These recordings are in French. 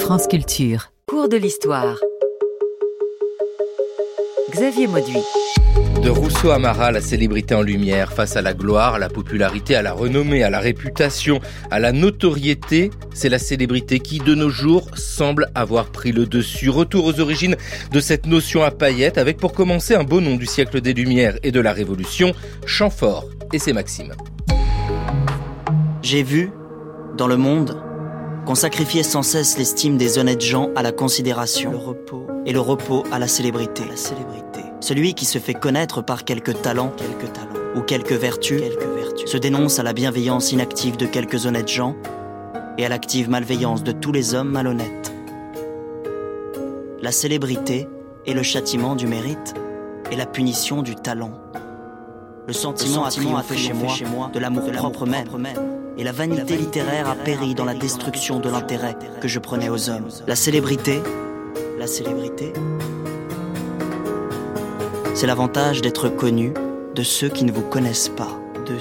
France Culture. Cours de l'histoire. Xavier Mauduit. De Rousseau à Marat, la célébrité en lumière, face à la gloire, à la popularité, à la renommée, à la réputation, à la notoriété, c'est la célébrité qui, de nos jours, semble avoir pris le dessus. Retour aux origines de cette notion à paillettes, avec pour commencer un beau nom du siècle des Lumières et de la Révolution, Chamfort et ses maximes. J'ai vu, dans le monde, qu'on sacrifiait sans cesse l'estime des honnêtes gens à la considération, et le repos à la célébrité. Celui qui se fait connaître par quelques talents ou quelques vertus se dénonce à la bienveillance inactive de quelques honnêtes gens et à l'active malveillance de tous les hommes malhonnêtes. La célébrité est le châtiment du mérite et la punition du talent. Le sentiment a triomphé chez moi de l'amour propre même, et la vanité littéraire a péri dans la destruction de l'intérêt que je prenais aux hommes. La célébrité, c'est l'avantage d'être connu de ceux qui ne vous connaissent pas.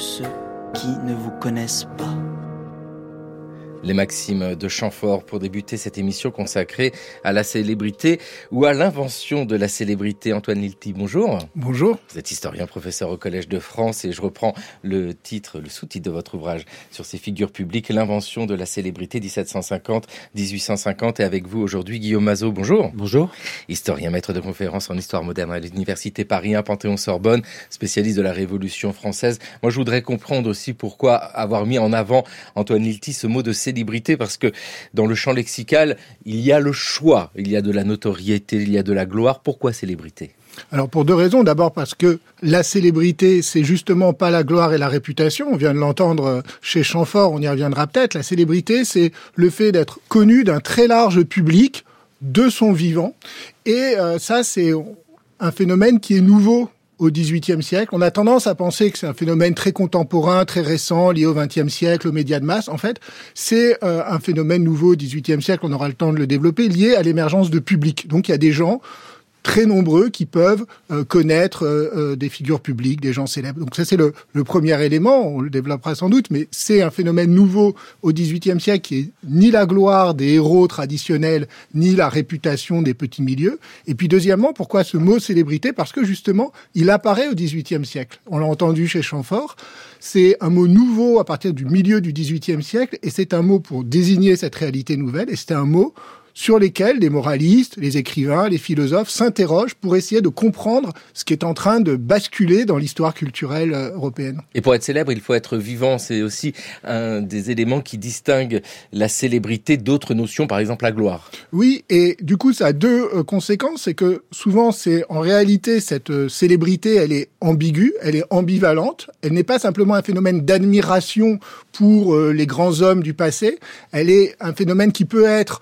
Les maximes de Chamfort pour débuter cette émission consacrée à la célébrité ou à l'invention de la célébrité. Antoine Lilti, bonjour. Bonjour. Vous êtes historien, professeur au Collège de France et je reprends le sous-titre de votre ouvrage sur ces figures publiques, l'invention de la célébrité 1750-1850. Et avec vous aujourd'hui, Guillaume Mazot, bonjour. Bonjour. Historien, maître de conférences en histoire moderne à l'Université Paris 1 Panthéon-Sorbonne, spécialiste de la Révolution française. Moi, je voudrais comprendre aussi pourquoi avoir mis en avant, Antoine Lilti, ce mot de célébrité, parce que dans le champ lexical, il y a le choix, il y a de la notoriété, il y a de la gloire. Pourquoi célébrité ? Alors pour deux raisons. D'abord parce que la célébrité, c'est justement pas la gloire et la réputation. On vient de l'entendre chez Chamfort, on y reviendra peut-être. La célébrité, c'est le fait d'être connu d'un très large public de son vivant. Et ça, c'est un phénomène qui est nouveau au XVIIIe siècle. On a tendance à penser que c'est un phénomène très contemporain, très récent, lié au XXe siècle, aux médias de masse. En fait, c'est un phénomène nouveau au XVIIIe siècle, on aura le temps de le développer, lié à l'émergence de publics. Donc il y a des gens très nombreux qui peuvent connaître des figures publiques, des gens célèbres. Donc ça, c'est le premier élément, on le développera sans doute, mais c'est un phénomène nouveau au XVIIIe siècle qui est ni la gloire des héros traditionnels, ni la réputation des petits milieux. Et puis deuxièmement, pourquoi ce mot célébrité ? Parce que justement, il apparaît au XVIIIe siècle. On l'a entendu chez Chamfort, c'est un mot nouveau à partir du milieu du XVIIIe siècle, et c'est un mot pour désigner cette réalité nouvelle, et c'est un mot sur lesquels les moralistes, les écrivains, les philosophes s'interrogent pour essayer de comprendre ce qui est en train de basculer dans l'histoire culturelle européenne. Et pour être célèbre, il faut être vivant. C'est aussi un des éléments qui distinguent la célébrité d'autres notions, par exemple la gloire. Oui, et du coup, ça a deux conséquences. C'est que souvent, en réalité, cette célébrité, elle est ambiguë, elle est ambivalente. Elle n'est pas simplement un phénomène d'admiration pour les grands hommes du passé. Elle est un phénomène qui peut être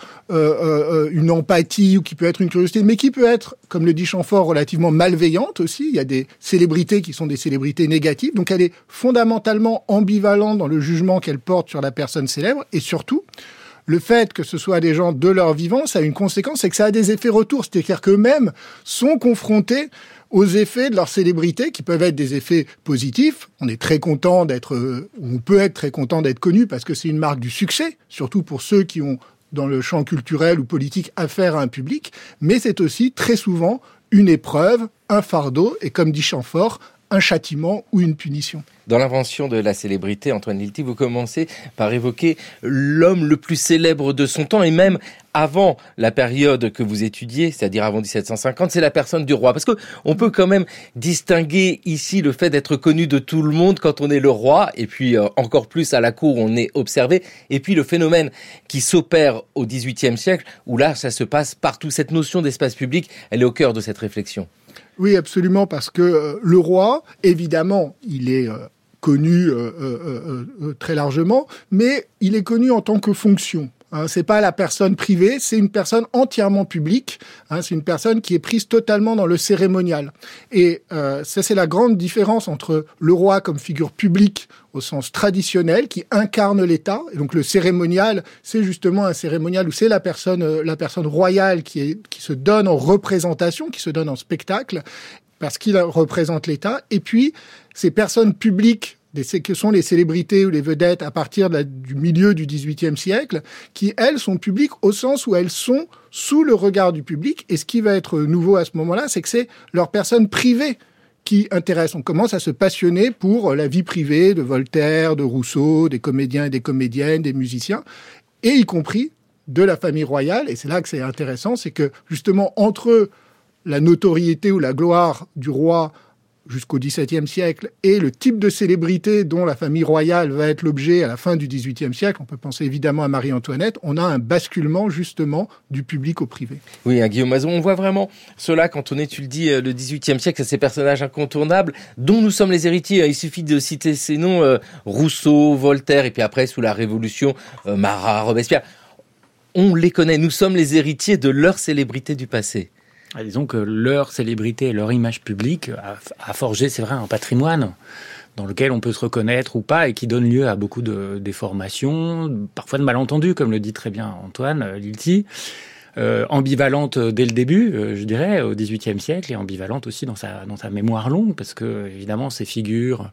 une empathie ou qui peut être une curiosité, mais qui peut être, comme le dit Chamfort, relativement malveillante aussi. Il y a des célébrités qui sont des célébrités négatives. Donc elle est fondamentalement ambivalente dans le jugement qu'elle porte sur la personne célèbre. Et surtout, le fait que ce soit des gens de leur vivant, ça a une conséquence, c'est que ça a des effets retours. C'est-à-dire qu'eux-mêmes sont confrontés aux effets de leur célébrité, qui peuvent être des effets positifs. On peut être très content d'être connu parce que c'est une marque du succès, surtout pour ceux qui ont dans le champ culturel ou politique affaire à un public, mais c'est aussi très souvent une épreuve, un fardeau, et comme dit Chamfort, un châtiment ou une punition. Dans l'invention de la célébrité, Antoine Lilti, vous commencez par évoquer l'homme le plus célèbre de son temps, et même avant la période que vous étudiez, c'est-à-dire avant 1750, c'est la personne du roi. Parce que on peut quand même distinguer ici le fait d'être connu de tout le monde quand on est le roi, et puis encore plus à la cour où on est observé, et puis le phénomène qui s'opère au XVIIIe siècle, où là, ça se passe partout. Cette notion d'espace public, elle est au cœur de cette réflexion. Oui, absolument, parce que le roi, évidemment, il est connu très largement, mais il est connu en tant que fonction. C'est pas la personne privée, c'est une personne entièrement publique. C'est une personne qui est prise totalement dans le cérémonial. Et ça, c'est la grande différence entre le roi comme figure publique au sens traditionnel, qui incarne l'État. Et donc le cérémonial, c'est justement un cérémonial où c'est la personne royale qui se donne en représentation, qui se donne en spectacle, parce qu'il représente l'État. Et puis, ces personnes publiques que sont les célébrités ou les vedettes à partir du milieu du XVIIIe siècle, qui, elles, sont publiques au sens où elles sont sous le regard du public. Et ce qui va être nouveau à ce moment-là, c'est que c'est leurs personnes privées qui intéressent. On commence à se passionner pour la vie privée de Voltaire, de Rousseau, des comédiens et des comédiennes, des musiciens, et y compris de la famille royale. Et c'est là que c'est intéressant, c'est que justement, entre la notoriété ou la gloire du roi jusqu'au XVIIe siècle et le type de célébrité dont la famille royale va être l'objet à la fin du XVIIIe siècle, on peut penser évidemment à Marie-Antoinette, on a un basculement justement du public au privé. Oui, Guillaume Mazot, on voit vraiment cela quand on étudie le XVIIIe siècle, ces personnages incontournables dont nous sommes les héritiers. Il suffit de citer ces noms, Rousseau, Voltaire, et puis après, sous la Révolution, Marat, Robespierre. On les connaît, nous sommes les héritiers de leur célébrité du passé. Disons que leur célébrité et leur image publique a forgé, c'est vrai, un patrimoine dans lequel on peut se reconnaître ou pas et qui donne lieu à beaucoup de déformations, parfois de malentendus, comme le dit très bien Antoine Lilti, ambivalente dès le début, je dirais, au XVIIIe siècle, et ambivalente aussi dans sa mémoire longue, parce que évidemment ces figures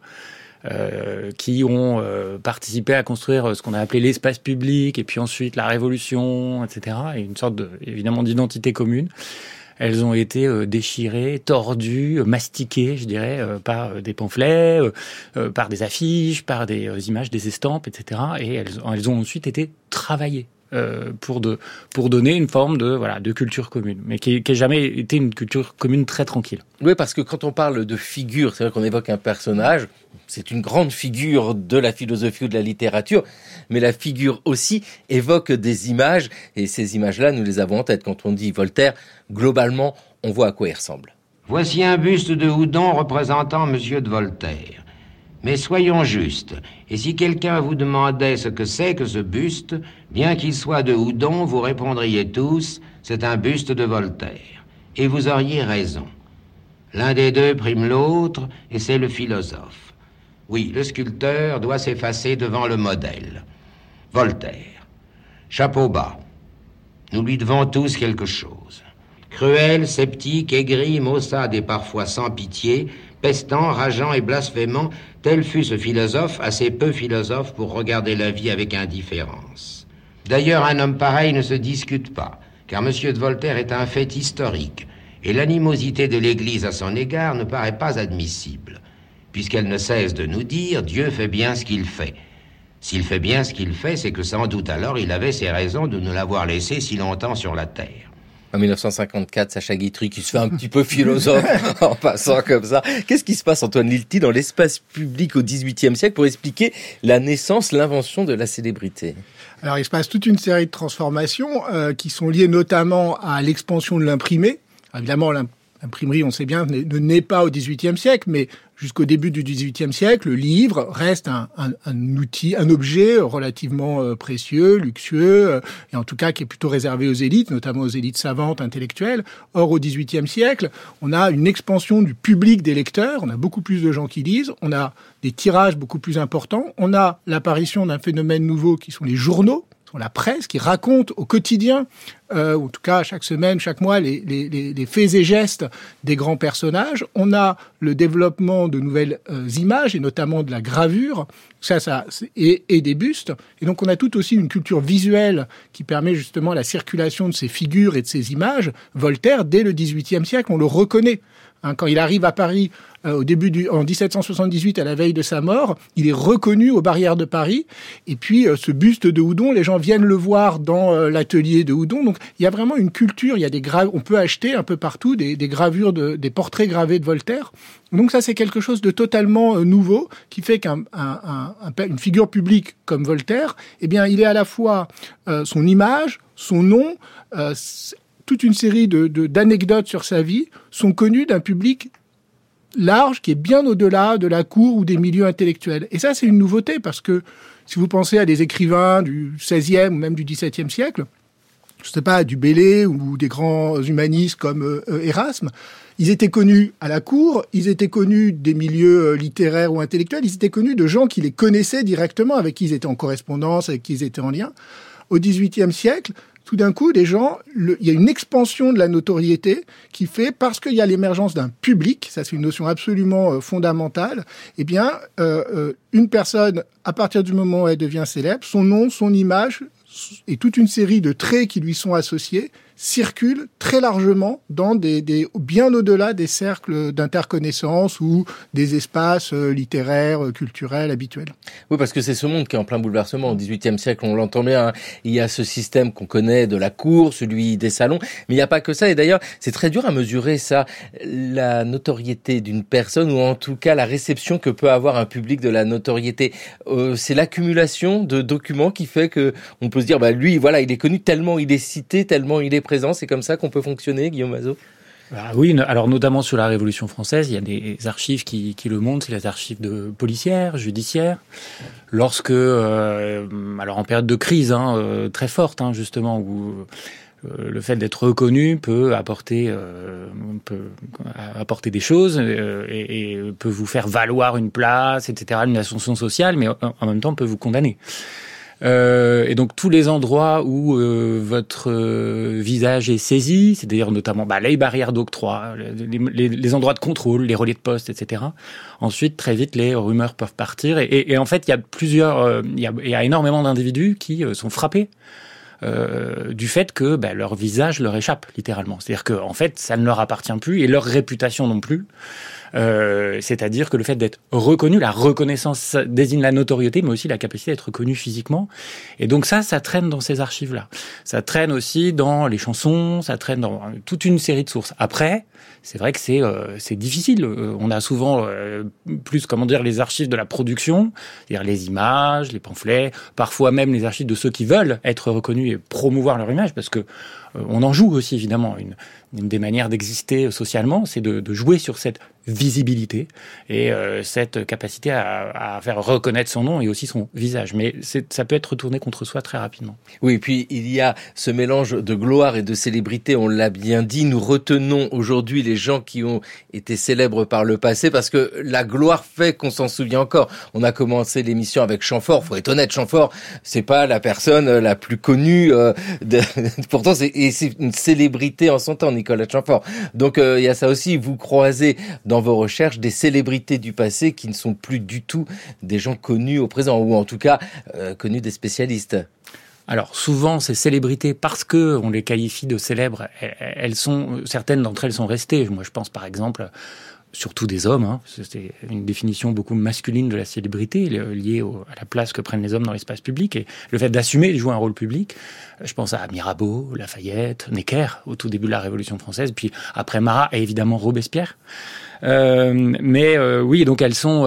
qui ont participé à construire ce qu'on a appelé l'espace public, et puis ensuite la Révolution, etc., et une sorte évidemment d'identité commune. Elles ont été déchirées, tordues, mastiquées, je dirais, par des pamphlets, par des affiches, par des images, des estampes, etc. Et elles ont ensuite été travaillées pour donner une forme de culture commune, mais qui n'a jamais été une culture commune très tranquille. Oui, parce que quand on parle de figure, c'est vrai qu'on évoque un personnage, c'est une grande figure de la philosophie ou de la littérature, mais la figure aussi évoque des images, et ces images-là, nous les avons en tête. Quand on dit Voltaire, globalement, on voit à quoi il ressemble. Voici un buste de Houdon représentant Monsieur de Voltaire. Mais soyons justes, et si quelqu'un vous demandait ce que c'est que ce buste, bien qu'il soit de Houdon, vous répondriez tous, c'est un buste de Voltaire. Et vous auriez raison. L'un des deux prime l'autre, et c'est le philosophe. Oui, le sculpteur doit s'effacer devant le modèle. Voltaire. Chapeau bas. Nous lui devons tous quelque chose. Cruel, sceptique, aigri, maussade et parfois sans pitié, pestant, rageant et blasphémant, tel fut ce philosophe, assez peu philosophe pour regarder la vie avec indifférence. D'ailleurs, un homme pareil ne se discute pas, car M. de Voltaire est un fait historique, et l'animosité de l'Église à son égard ne paraît pas admissible, puisqu'elle ne cesse de nous dire « Dieu fait bien ce qu'il fait ». S'il fait bien ce qu'il fait, c'est que sans doute alors il avait ses raisons de nous l'avoir laissé si longtemps sur la terre. En 1954, Sacha Guitry qui se fait un petit peu philosophe en passant comme ça. Qu'est-ce qui se passe, Antoine Lilti, dans l'espace public au XVIIIe siècle pour expliquer la naissance, l'invention de la célébrité ? Alors, il se passe toute une série de transformations qui sont liées notamment à l'expansion de l'imprimé. Évidemment, l'imprimerie, on sait bien, ne naît pas au XVIIIe siècle, mais jusqu'au début du XVIIIe siècle, le livre reste un outil, un objet relativement précieux, luxueux, et en tout cas qui est plutôt réservé aux élites, notamment aux élites savantes, intellectuelles. Or, au XVIIIe siècle, on a une expansion du public des lecteurs, on a beaucoup plus de gens qui lisent, on a des tirages beaucoup plus importants, on a l'apparition d'un phénomène nouveau qui sont les journaux, la presse qui raconte au quotidien, ou en tout cas chaque semaine, chaque mois, les faits et gestes des grands personnages. On a le développement de nouvelles images, et notamment de la gravure, et des bustes. Et donc on a tout aussi une culture visuelle qui permet justement la circulation de ces figures et de ces images. Voltaire, dès le XVIIIe siècle, on le reconnaît. Quand il arrive à Paris en 1778, à la veille de sa mort, il est reconnu aux barrières de Paris. Et puis, ce buste de Houdon, les gens viennent le voir dans l'atelier de Houdon. Donc, il y a vraiment une culture. Il y a on peut acheter un peu partout des gravures, des portraits gravés de Voltaire. Donc, ça, c'est quelque chose de totalement nouveau qui fait qu'une figure publique comme Voltaire, eh bien, il est à la fois son image, son nom, toute une série d'anecdotes sur sa vie sont connues d'un public large qui est bien au-delà de la cour ou des milieux intellectuels. Et ça, c'est une nouveauté parce que si vous pensez à des écrivains du XVIe ou même du XVIIe siècle, je ne sais pas, du Bellay ou des grands humanistes comme Erasme, ils étaient connus à la cour, ils étaient connus des milieux littéraires ou intellectuels, ils étaient connus de gens qui les connaissaient directement, avec qui ils étaient en correspondance, avec qui ils étaient en lien. Au XVIIIe siècle, tout d'un coup, les gens, il y a une expansion de la notoriété qui fait, parce qu'il y a l'émergence d'un public, ça c'est une notion absolument fondamentale, eh bien, une personne, à partir du moment où elle devient célèbre, son nom, son image et toute une série de traits qui lui sont associés circulent très largement dans bien au-delà des cercles d'interconnaissance ou des espaces littéraires, culturels, habituels. Oui, parce que c'est ce monde qui est en plein bouleversement. Au XVIIIe siècle, on l'entend bien, hein. Il y a ce système qu'on connaît de la cour, celui des salons, mais il n'y a pas que ça. Et d'ailleurs, c'est très dur à mesurer ça, la notoriété d'une personne, ou en tout cas la réception que peut avoir un public de la notoriété. C'est l'accumulation de documents qui fait que on peut se dire, lui, voilà, il est connu tellement il est cité, tellement il est présent. C'est comme ça qu'on peut fonctionner, Guillaume Mazot? Oui, alors notamment sur la Révolution française, il y a des archives qui le montrent, c'est les archives de policières, judiciaires. Lorsque, alors en période de crise très forte, justement, où le fait d'être reconnu peut apporter des choses et peut vous faire valoir une place, etc., une ascension sociale, mais en même temps peut vous condamner. Et donc tous les endroits où votre visage est saisi, c'est-à-dire notamment les barrières d'octroi, les endroits de contrôle, les relais de poste, etc. Ensuite, très vite, les rumeurs peuvent partir. Et en fait, il y a énormément d'individus qui sont frappés du fait que leur visage leur échappe littéralement. C'est-à-dire que en fait, ça ne leur appartient plus et leur réputation non plus. C'est-à-dire que le fait d'être reconnu, la reconnaissance désigne la notoriété, mais aussi la capacité d'être reconnu physiquement. Et donc ça traîne dans ces archives-là. Ça traîne aussi dans les chansons, ça traîne dans toute une série de sources. Après, c'est vrai que c'est difficile. On a souvent les archives de la production, c'est-à-dire les images, les pamphlets, parfois même les archives de ceux qui veulent être reconnus et promouvoir leur image, parce que on en joue aussi évidemment. Une des manières d'exister socialement, c'est de jouer sur cette visibilité et cette capacité à faire reconnaître son nom et aussi son visage. Mais ça peut être retourné contre soi très rapidement. Oui, et puis il y a ce mélange de gloire et de célébrité, on l'a bien dit. Nous retenons aujourd'hui les gens qui ont été célèbres par le passé, parce que la gloire fait qu'on s'en souvient encore. On a commencé l'émission avec Chamfort. Faut être honnête, Chamfort, c'est pas la personne la plus connue. Pourtant, c'est une célébrité en son temps, Nicolas Chamfort. Donc il y a ça aussi. Vous croisez dans vos recherches des célébrités du passé qui ne sont plus du tout des gens connus au présent, ou en tout cas connus des spécialistes. Alors souvent, ces célébrités, parce que on les qualifie de célèbres, certaines d'entre elles sont restées. Moi, je pense par exemple, surtout des hommes, c'est une définition beaucoup masculine de la célébrité, liée à la place que prennent les hommes dans l'espace public et le fait d'assumer de jouer un rôle public. Je pense à Mirabeau, Lafayette, Necker au tout début de la Révolution française, puis après Marat et évidemment Robespierre. Oui, donc elles sont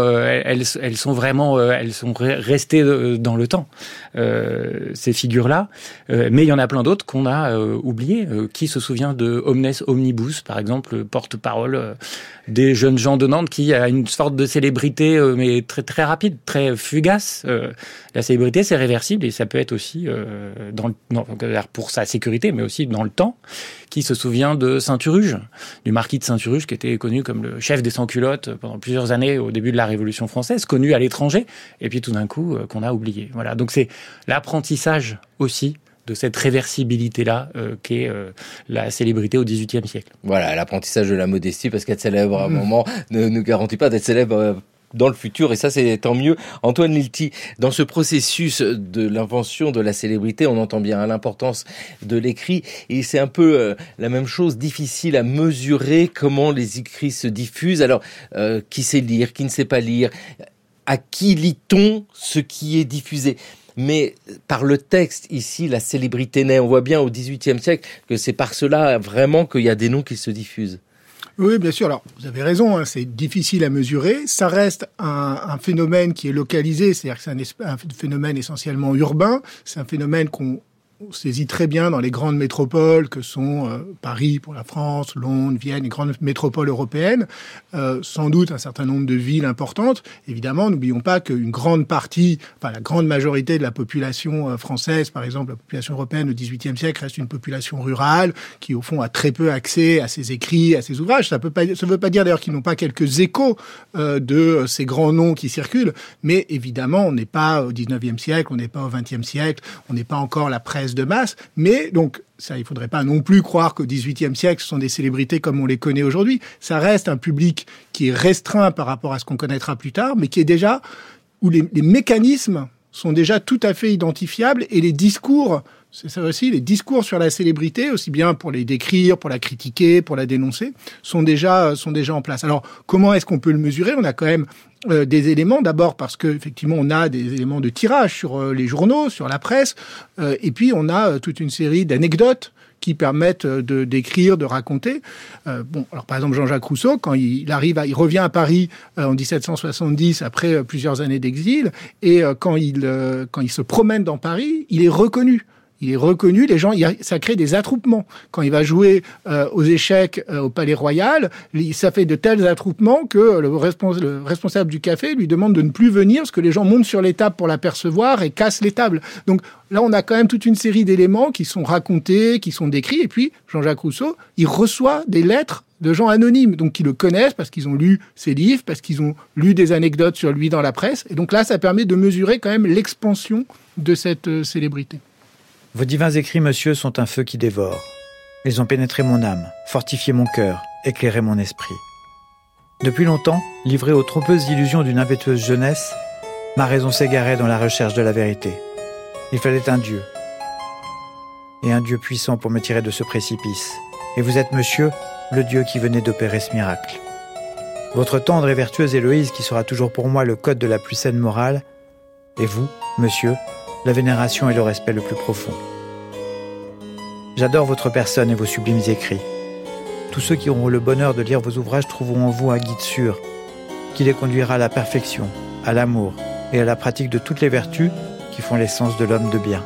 restées dans le temps, ces figures-là. Mais il y en a plein d'autres qu'on a oubliées. Qui se souvient de Omnes Omnibus, par exemple, porte-parole des jeunes gens de Nantes, qui a une sorte de célébrité, mais très très rapide, très fugace. La célébrité, c'est réversible et ça peut être aussi pour sa sécurité, mais aussi dans le temps. Qui se souvient de Saint-Turuge, du marquis de Saint-Turuge, qui était connu comme le chef des sans-culottes pendant plusieurs années au début de la Révolution française, connu à l'étranger, et puis tout d'un coup qu'on a oublié. Voilà, donc c'est l'apprentissage aussi de cette réversibilité-là qu'est la célébrité au XVIIIe siècle. Voilà, l'apprentissage de la modestie, parce qu'être célèbre à un moment ne nous garantit pas d'être célèbre dans le futur, et ça c'est tant mieux. Antoine Lilti, dans ce processus de l'invention de la célébrité, on entend bien l'importance de l'écrit, et c'est un peu la même chose, difficile à mesurer comment les écrits se diffusent. Alors, qui sait lire, qui ne sait pas lire, à qui lit-on ce qui est diffusé? Mais par le texte, ici, la célébrité naît. On voit bien au XVIIIe siècle que c'est par cela vraiment qu'il y a des noms qui se diffusent. Oui, bien sûr. Alors, vous avez raison, c'est difficile à mesurer. Ça reste un phénomène qui est localisé, c'est-à-dire que c'est un phénomène essentiellement urbain. C'est un phénomène qu'on saisit très bien dans les grandes métropoles que sont Paris pour la France, Londres, Vienne, les grandes métropoles européennes, sans doute un certain nombre de villes importantes. Évidemment, n'oublions pas qu'une grande partie, la grande majorité de la population française, par exemple la population européenne au XVIIIe siècle, reste une population rurale qui, au fond, a très peu accès à ces écrits, à ces ouvrages. Ça ne veut pas dire d'ailleurs qu'ils n'ont pas quelques échos de ces grands noms qui circulent, mais évidemment, on n'est pas au XIXe siècle, on n'est pas au XXe siècle, on n'est pas encore la presse pièces de masse. Mais donc, ça, il faudrait pas non plus croire qu'au XVIIIe siècle, ce sont des célébrités comme on les connaît aujourd'hui. Ça reste un public qui est restreint par rapport à ce qu'on connaîtra plus tard, mais qui est déjà, où les mécanismes sont déjà tout à fait identifiables et les discours, c'est ça aussi, les discours sur la célébrité, aussi bien pour les décrire, pour la critiquer, pour la dénoncer, sont déjà en place. Alors, comment est-ce qu'on peut le mesurer ? On a quand même des éléments, d'abord parce que effectivement on a des éléments de tirage sur les journaux, sur la presse, et puis on a toute une série d'anecdotes qui permettent de d'écrire, de raconter. Alors par exemple Jean-Jacques Rousseau, quand il revient à Paris en 1770 après plusieurs années d'exil, et quand il se promène dans Paris, il est reconnu. Les gens, ça crée des attroupements. Quand il va jouer aux échecs au Palais Royal, ça fait de tels attroupements que le responsable du café lui demande de ne plus venir parce que les gens montent sur les tables pour l'apercevoir et cassent les tables. Donc là, on a quand même toute une série d'éléments qui sont racontés, qui sont décrits. Et puis, Jean-Jacques Rousseau, il reçoit des lettres de gens anonymes, donc qui le connaissent parce qu'ils ont lu ses livres, parce qu'ils ont lu des anecdotes sur lui dans la presse. Et donc là, ça permet de mesurer quand même l'expansion de cette célébrité. Vos divins écrits, monsieur, sont un feu qui dévore. Ils ont pénétré mon âme, fortifié mon cœur, éclairé mon esprit. Depuis longtemps, livré aux trompeuses illusions d'une impétueuse jeunesse, ma raison s'égarait dans la recherche de la vérité. Il fallait un Dieu, et un Dieu puissant pour me tirer de ce précipice. Et vous êtes, monsieur, le Dieu qui venait d'opérer ce miracle. Votre tendre et vertueuse Héloïse, qui sera toujours pour moi le code de la plus saine morale, et vous, monsieur, la vénération et le respect le plus profond. J'adore votre personne et vos sublimes écrits. Tous ceux qui auront le bonheur de lire vos ouvrages trouveront en vous un guide sûr, qui les conduira à la perfection, à l'amour et à la pratique de toutes les vertus qui font l'essence de l'homme de bien.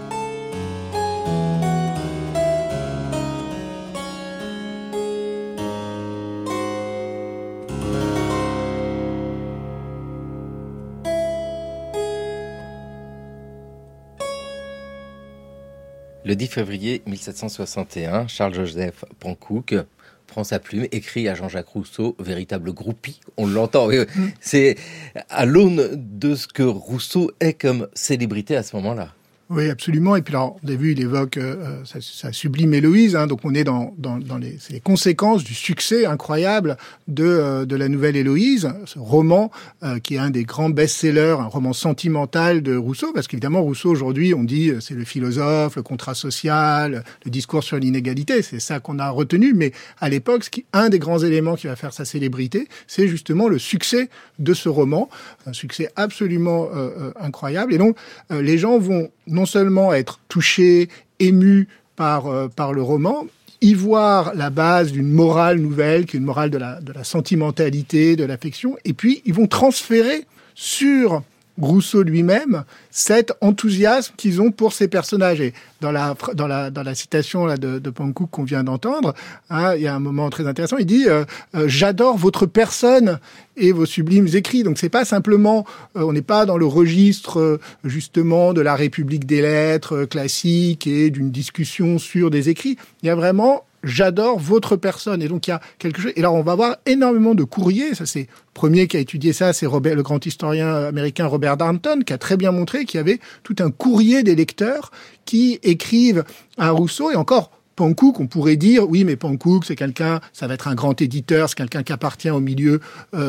Le 10 février 1761, Charles-Joseph Panckoucke prend sa plume, écrit à Jean-Jacques Rousseau, véritable groupie, on l'entend. C'est à l'aune de ce que Rousseau est comme célébrité à ce moment-là. Oui, absolument. Et puis alors, vous avez vu, il évoque sa sublime Héloïse. Donc on est dans les conséquences du succès incroyable de la nouvelle Héloïse, ce roman qui est un des grands best-sellers, un roman sentimental de Rousseau, parce qu'évidemment Rousseau aujourd'hui, on dit c'est le philosophe, le contrat social, le discours sur l'inégalité. C'est ça qu'on a retenu. Mais à l'époque, un des grands éléments qui va faire sa célébrité, c'est justement le succès de ce roman, un succès absolument incroyable. Et donc les gens vont non seulement être touchés, émus par le roman, y voir la base d'une morale nouvelle, qui est une morale de la sentimentalité, de l'affection, et puis ils vont transférer sur Rousseau lui-même cet enthousiasme qu'ils ont pour ces personnages. Et dans la citation là de Panckoucke qu'on vient d'entendre, il y a un moment très intéressant. Il dit j'adore votre personne et vos sublimes écrits. Donc c'est pas simplement, on n'est pas dans le registre justement de la République des lettres classique et d'une discussion sur des écrits. Il y a vraiment j'adore votre personne. Et donc, il y a quelque chose. Et alors, on va avoir énormément de courriers. Ça, c'est le premier qui a étudié ça, c'est le grand historien américain Robert Darnton, qui a très bien montré qu'il y avait tout un courrier des lecteurs qui écrivent à Rousseau. Et encore, Panckoucke, on pourrait dire, oui, mais Panckoucke, c'est quelqu'un, ça va être un grand éditeur, c'est quelqu'un qui appartient au milieu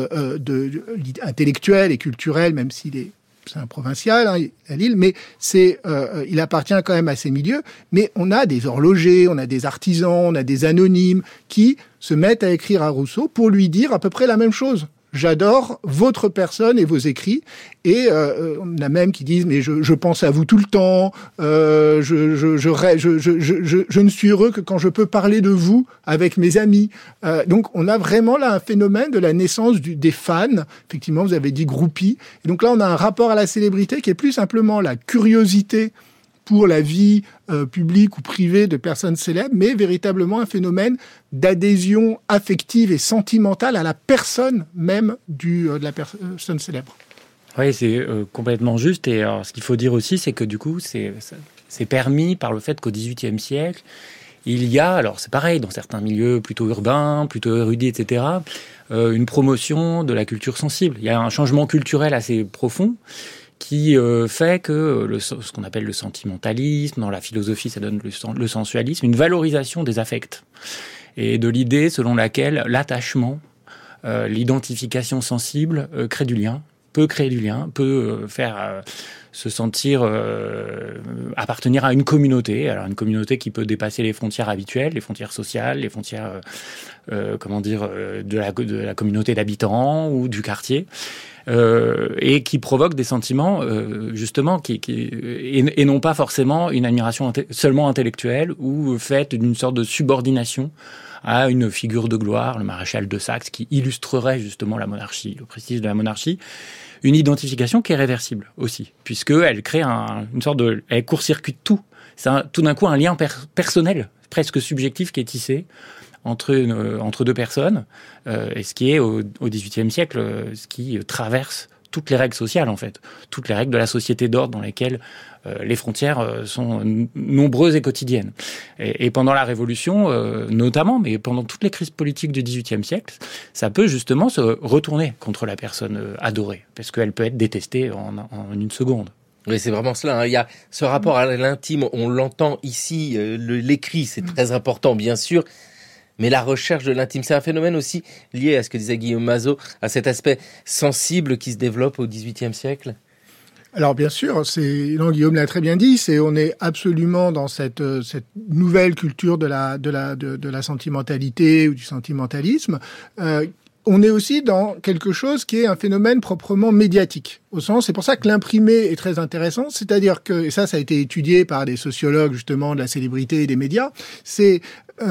intellectuel et culturel, même s'il est c'est un provincial, à Lille, mais il appartient quand même à ces milieux. Mais on a des horlogers, on a des artisans, on a des anonymes qui se mettent à écrire à Rousseau pour lui dire à peu près la même chose. J'adore votre personne et vos écrits. Et on a même qui disent mais je pense à vous tout le temps. Je ne suis heureux que quand je peux parler de vous avec mes amis. Donc on a vraiment là un phénomène de la naissance des fans. Effectivement, vous avez dit groupies. Et donc là, on a un rapport à la célébrité qui est plus simplement la curiosité pour la vie publique ou privée de personnes célèbres, mais véritablement un phénomène d'adhésion affective et sentimentale à la personne même de la personne célèbre. Oui, c'est complètement juste. Et alors, ce qu'il faut dire aussi, c'est que du coup, c'est permis par le fait qu'au XVIIIe siècle, il y a, alors c'est pareil, dans certains milieux plutôt urbains, plutôt érudits, etc., une promotion de la culture sensible. Il y a un changement culturel assez profond qui fait que ce qu'on appelle le sentimentalisme, dans la philosophie ça donne le sensualisme, une valorisation des affects et de l'idée selon laquelle l'attachement, l'identification sensible crée du lien, peut créer du lien, peut faire se sentir appartenir à une communauté. Alors une communauté qui peut dépasser les frontières habituelles, les frontières sociales, les frontières de la communauté d'habitants ou du quartier. Et qui provoque des sentiments justement et non pas forcément une admiration seulement intellectuelle ou faite d'une sorte de subordination à une figure de gloire, le maréchal de Saxe, qui illustrerait justement la monarchie, le prestige de la monarchie. Une identification qui est réversible aussi, puisqu'elle crée une sorte de... Elle court-circuite tout. C'est tout d'un coup un lien personnel, presque subjectif, qui est tissé entre deux personnes, et ce qui est au XVIIIe siècle, ce qui traverse toutes les règles sociales en fait, toutes les règles de la société d'ordre dans lesquelles les frontières sont nombreuses et quotidiennes. Et pendant la Révolution, notamment, mais pendant toutes les crises politiques du XVIIIe siècle, ça peut justement se retourner contre la personne adorée, parce qu'elle peut être détestée en une seconde. Oui, c'est vraiment cela. Il y a ce rapport à l'intime, on l'entend ici, l'écrit, c'est très important bien sûr. Mais la recherche de l'intime, c'est un phénomène aussi lié à ce que disait Guillaume Mazot, à cet aspect sensible qui se développe au XVIIIe siècle. Alors bien sûr, Guillaume l'a très bien dit, on est absolument dans cette nouvelle culture de la sentimentalité ou du sentimentalisme. On est aussi dans quelque chose qui est un phénomène proprement médiatique. C'est pour ça que l'imprimé est très intéressant, c'est-à-dire que, et ça a été étudié par des sociologues justement de la célébrité et des médias, c'est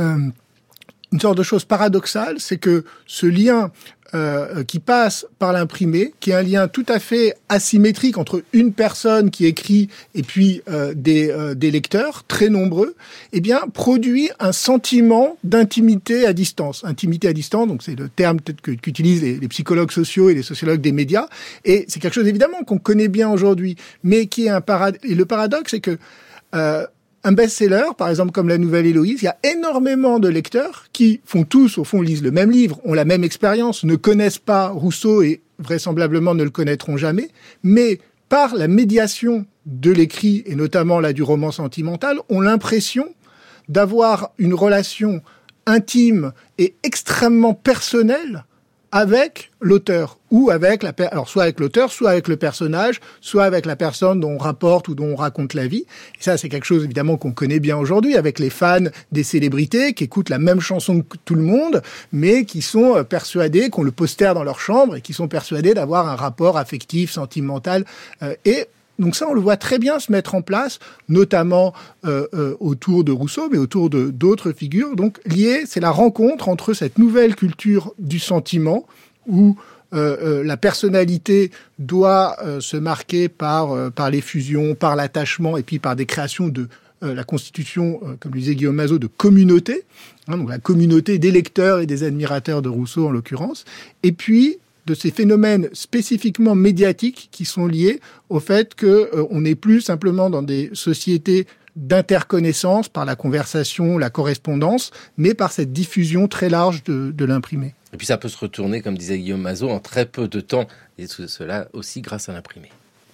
une sorte de chose paradoxale, c'est que ce lien qui passe par l'imprimé, qui est un lien tout à fait asymétrique entre une personne qui écrit et puis des lecteurs très nombreux, eh bien produit un sentiment d'intimité à distance. Intimité à distance, donc c'est le terme peut-être qu'utilisent les psychologues sociaux et les sociologues des médias, et c'est quelque chose évidemment qu'on connaît bien aujourd'hui, mais qui est et le paradoxe, c'est que un best-seller, par exemple comme La Nouvelle Héloïse, il y a énormément de lecteurs qui lisent le même livre, ont la même expérience, ne connaissent pas Rousseau et vraisemblablement ne le connaîtront jamais, mais par la médiation de l'écrit, et notamment là du roman sentimental, ont l'impression d'avoir une relation intime et extrêmement personnelle avec l'auteur, ou avec alors soit avec l'auteur, soit avec le personnage, soit avec la personne dont on rapporte ou dont on raconte la vie. Et ça, c'est quelque chose évidemment qu'on connaît bien aujourd'hui avec les fans des célébrités qui écoutent la même chanson que tout le monde, mais qui sont persuadés, qui ont le poster dans leur chambre et qui sont persuadés d'avoir un rapport affectif, sentimental. Donc ça, on le voit très bien se mettre en place, notamment autour de Rousseau, mais autour de d'autres figures. Donc c'est la rencontre entre cette nouvelle culture du sentiment, où la personnalité doit se marquer par l'effusion, par l'attachement, et puis par des créations de la constitution, comme le disait Guillaume Mazot, de communauté, donc la communauté des lecteurs et des admirateurs de Rousseau en l'occurrence, et puis de ces phénomènes spécifiquement médiatiques qui sont liés au fait qu'on n'est plus simplement dans des sociétés d'interconnaissance par la conversation, la correspondance, mais par cette diffusion très large de l'imprimé. Et puis ça peut se retourner, comme disait Guillaume Mazot, en très peu de temps, et cela aussi grâce à l'imprimé.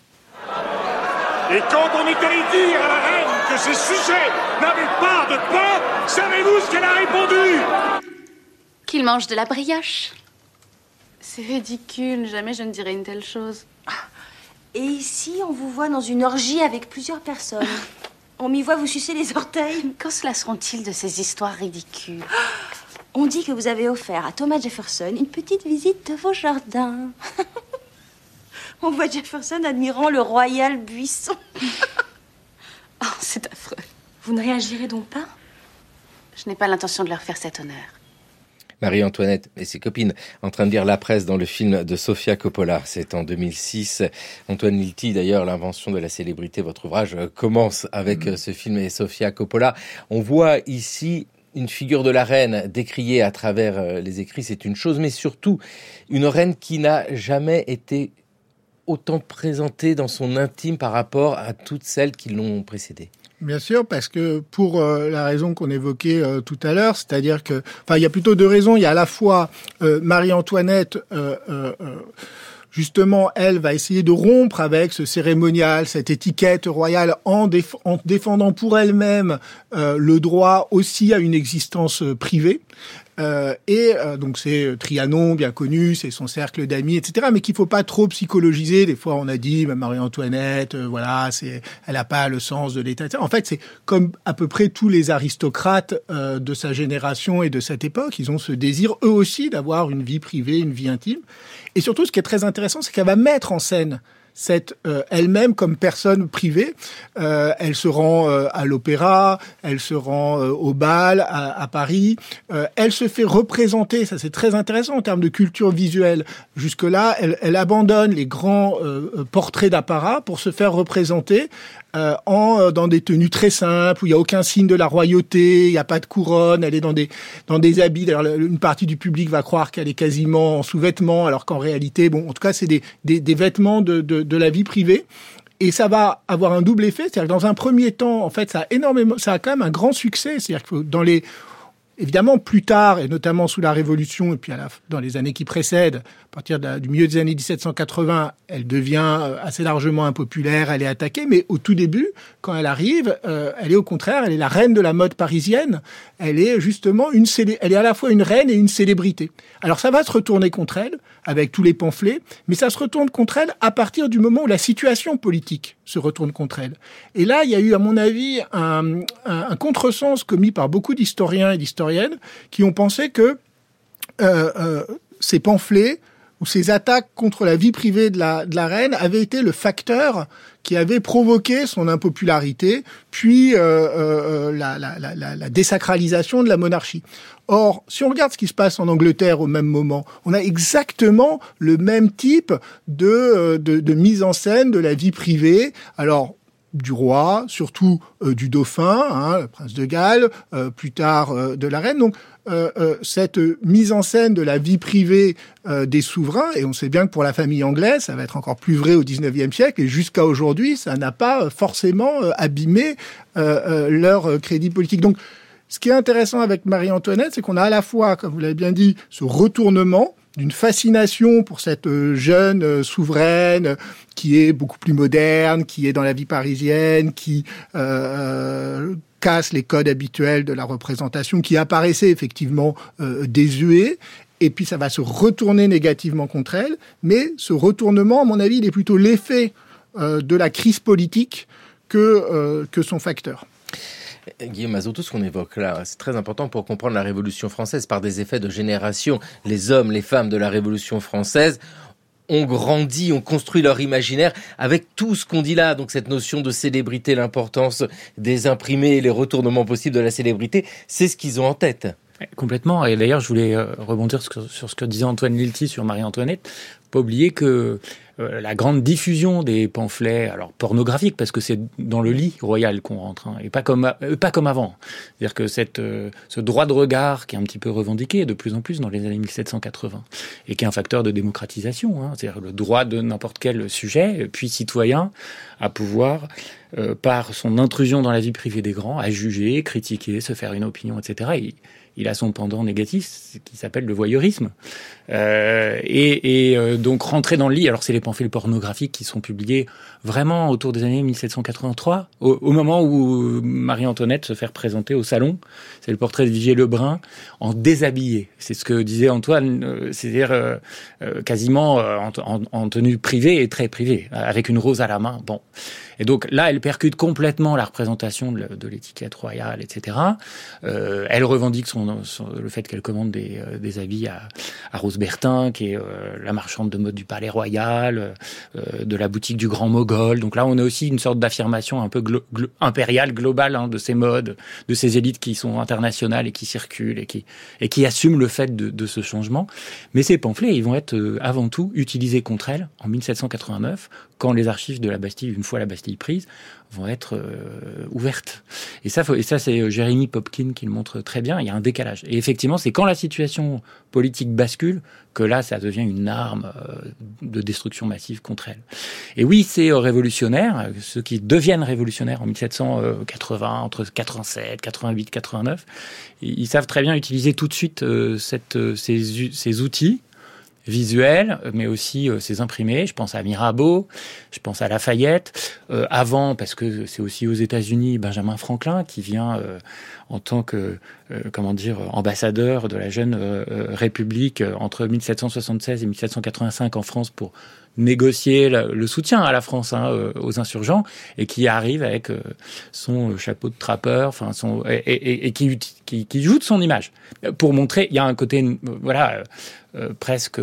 Et quand on est allé dire à la reine que ses sujets n'avaient pas de pain, savez-vous ce qu'elle a répondu ? Qu'il mange de la brioche. C'est ridicule, jamais je ne dirais une telle chose. Et ici, on vous voit dans une orgie avec plusieurs personnes. On m'y voit vous sucer les orteils. Quand cela seront-ils de ces histoires ridicules ? On dit que vous avez offert à Thomas Jefferson une petite visite de vos jardins. On voit Jefferson admirant le royal buisson. Oh, c'est affreux. Vous ne réagirez donc pas ? Je n'ai pas l'intention de leur faire cet honneur. Marie-Antoinette et ses copines en train de lire la presse dans le film de Sofia Coppola. C'est en 2006. Antoine Lilti, d'ailleurs, l'invention de la célébrité, votre ouvrage commence avec ce film et Sofia Coppola. On voit ici une figure de la reine décriée à travers les écrits, c'est une chose, mais surtout une reine qui n'a jamais été autant présentée dans son intime par rapport à toutes celles qui l'ont précédée. Bien sûr, parce que pour la raison qu'on évoquait tout à l'heure, c'est-à-dire que, il y a plutôt deux raisons. Il y a à la fois Marie-Antoinette, justement, elle va essayer de rompre avec ce cérémonial, cette étiquette royale, en défendant pour elle-même le droit aussi à une existence privée. Donc c'est Trianon, bien connu, c'est son cercle d'amis, etc. Mais qu'il faut pas trop psychologiser. Des fois, on a dit, Marie-Antoinette, voilà, elle a pas le sens de l'État. En fait, c'est comme à peu près tous les aristocrates de sa génération et de cette époque. Ils ont ce désir, eux aussi, d'avoir une vie privée, une vie intime. Et surtout, ce qui est très intéressant, c'est qu'elle va mettre en scène elle-même comme personne privée. Elle se rend à l'opéra, elle se rend au bal à Paris. Elle se fait représenter, ça c'est très intéressant en termes de culture visuelle. Jusque-là, elle abandonne les grands portraits d'apparat pour se faire représenter dans des tenues très simples, où il n'y a aucun signe de la royauté, il n'y a pas de couronne, elle est dans des habits. D'ailleurs, une partie du public va croire qu'elle est quasiment en sous-vêtements, alors qu'en réalité, en tout cas, c'est des vêtements de la vie privée. Et ça va avoir un double effet, c'est-à-dire que dans un premier temps, en fait, ça a quand même un grand succès. C'est-à-dire que évidemment, plus tard, et notamment sous la Révolution, et puis dans les années qui précèdent, à partir du milieu des années 1780, elle devient assez largement impopulaire, elle est attaquée, mais au tout début, quand elle arrive, elle est au contraire, elle est la reine de la mode parisienne, elle est justement elle est à la fois une reine et une célébrité. Alors ça va se retourner contre elle, avec tous les pamphlets, mais ça se retourne contre elle à partir du moment où la situation politique se retourne contre elle. Et là, il y a eu, à mon avis, un contresens commis par beaucoup d'historiens et d'historiennes qui ont pensé que ces pamphlets ou ces attaques contre la vie privée de la reine avaient été le facteur qui avait provoqué son impopularité, puis la désacralisation de la monarchie. Or, si on regarde ce qui se passe en Angleterre au même moment, on a exactement le même type de mise en scène de la vie privée. Alors, du roi, surtout du dauphin, le prince de Galles, plus tard de la reine. Donc, cette mise en scène de la vie privée des souverains, et on sait bien que pour la famille anglaise, ça va être encore plus vrai au XIXe siècle, et jusqu'à aujourd'hui, ça n'a pas forcément abîmé leur crédit politique. Donc, ce qui est intéressant avec Marie-Antoinette, c'est qu'on a à la fois, comme vous l'avez bien dit, ce retournement d'une fascination pour cette jeune souveraine qui est beaucoup plus moderne, qui est dans la vie parisienne, qui casse les codes habituels de la représentation, qui apparaissait effectivement désuet. Et puis ça va se retourner négativement contre elle. Mais ce retournement, à mon avis, il est plutôt l'effet de la crise politique que son facteur. Guillaume Azot, tout ce qu'on évoque là, c'est très important pour comprendre la Révolution française par des effets de génération. Les hommes, les femmes de la Révolution française ont grandi, ont construit leur imaginaire avec tout ce qu'on dit là. Donc cette notion de célébrité, l'importance des imprimés, les retournements possibles de la célébrité, c'est ce qu'ils ont en tête. Complètement. Et d'ailleurs, je voulais rebondir sur ce que disait Antoine Lilti sur Marie-Antoinette. Pas oublier que la grande diffusion des pamphlets, alors pornographiques, parce que c'est dans le lit royal qu'on rentre, et pas comme avant. C'est-à-dire que ce droit de regard qui est un petit peu revendiqué de plus en plus dans les années 1780, et qui est un facteur de démocratisation, c'est-à-dire le droit de n'importe quel sujet, puis citoyen, à pouvoir, par son intrusion dans la vie privée des grands, à juger, critiquer, se faire une opinion, etc. Il a son pendant négatif qui s'appelle le voyeurisme. Donc rentrer dans le lit, alors c'est les pamphlets pornographiques qui sont publiés vraiment autour des années 1783, au moment où Marie-Antoinette se fait représenter au salon. C'est le portrait de Vigier Lebrun en déshabillé. C'est ce que disait Antoine, c'est-à-dire quasiment en tenue privée et très privée, avec une rose à la main. Bon. Et donc là, elle percute complètement la représentation de l'étiquette royale, etc. Elle revendique le fait qu'elle commande des habits à Rose Bertin, qui est la marchande de mode du Palais Royal, de la boutique du Grand Mogol. Donc là, on a aussi une sorte d'affirmation un peu impériale, globale, de ces modes, de ces élites qui sont internationales et qui circulent et qui assument le fait de ce changement. Mais ces pamphlets, ils vont être avant tout utilisés contre elle en 1789, quand les archives de la Bastille, une fois la Bastille prise, vont être ouvertes. Et ça, c'est Jérémy Popkin qui le montre très bien. Il y a un décalage. Et effectivement, c'est quand la situation politique bascule que là, ça devient une arme de destruction massive contre elle. Et oui, c'est révolutionnaire. Ceux qui deviennent révolutionnaires en 1780, entre 87, 88, 89, ils savent très bien utiliser tout de suite ces outils. visuels, mais aussi ses imprimés. Je pense à Mirabeau, je pense à Lafayette. Avant, parce que c'est aussi aux États-Unis, Benjamin Franklin qui vient en tant que ambassadeur de la jeune République entre 1776 et 1785 en France pour négocier le soutien à la France aux insurgents, et qui arrive avec son chapeau de trappeur, et qui joue de son image pour montrer. Il y a un côté presque.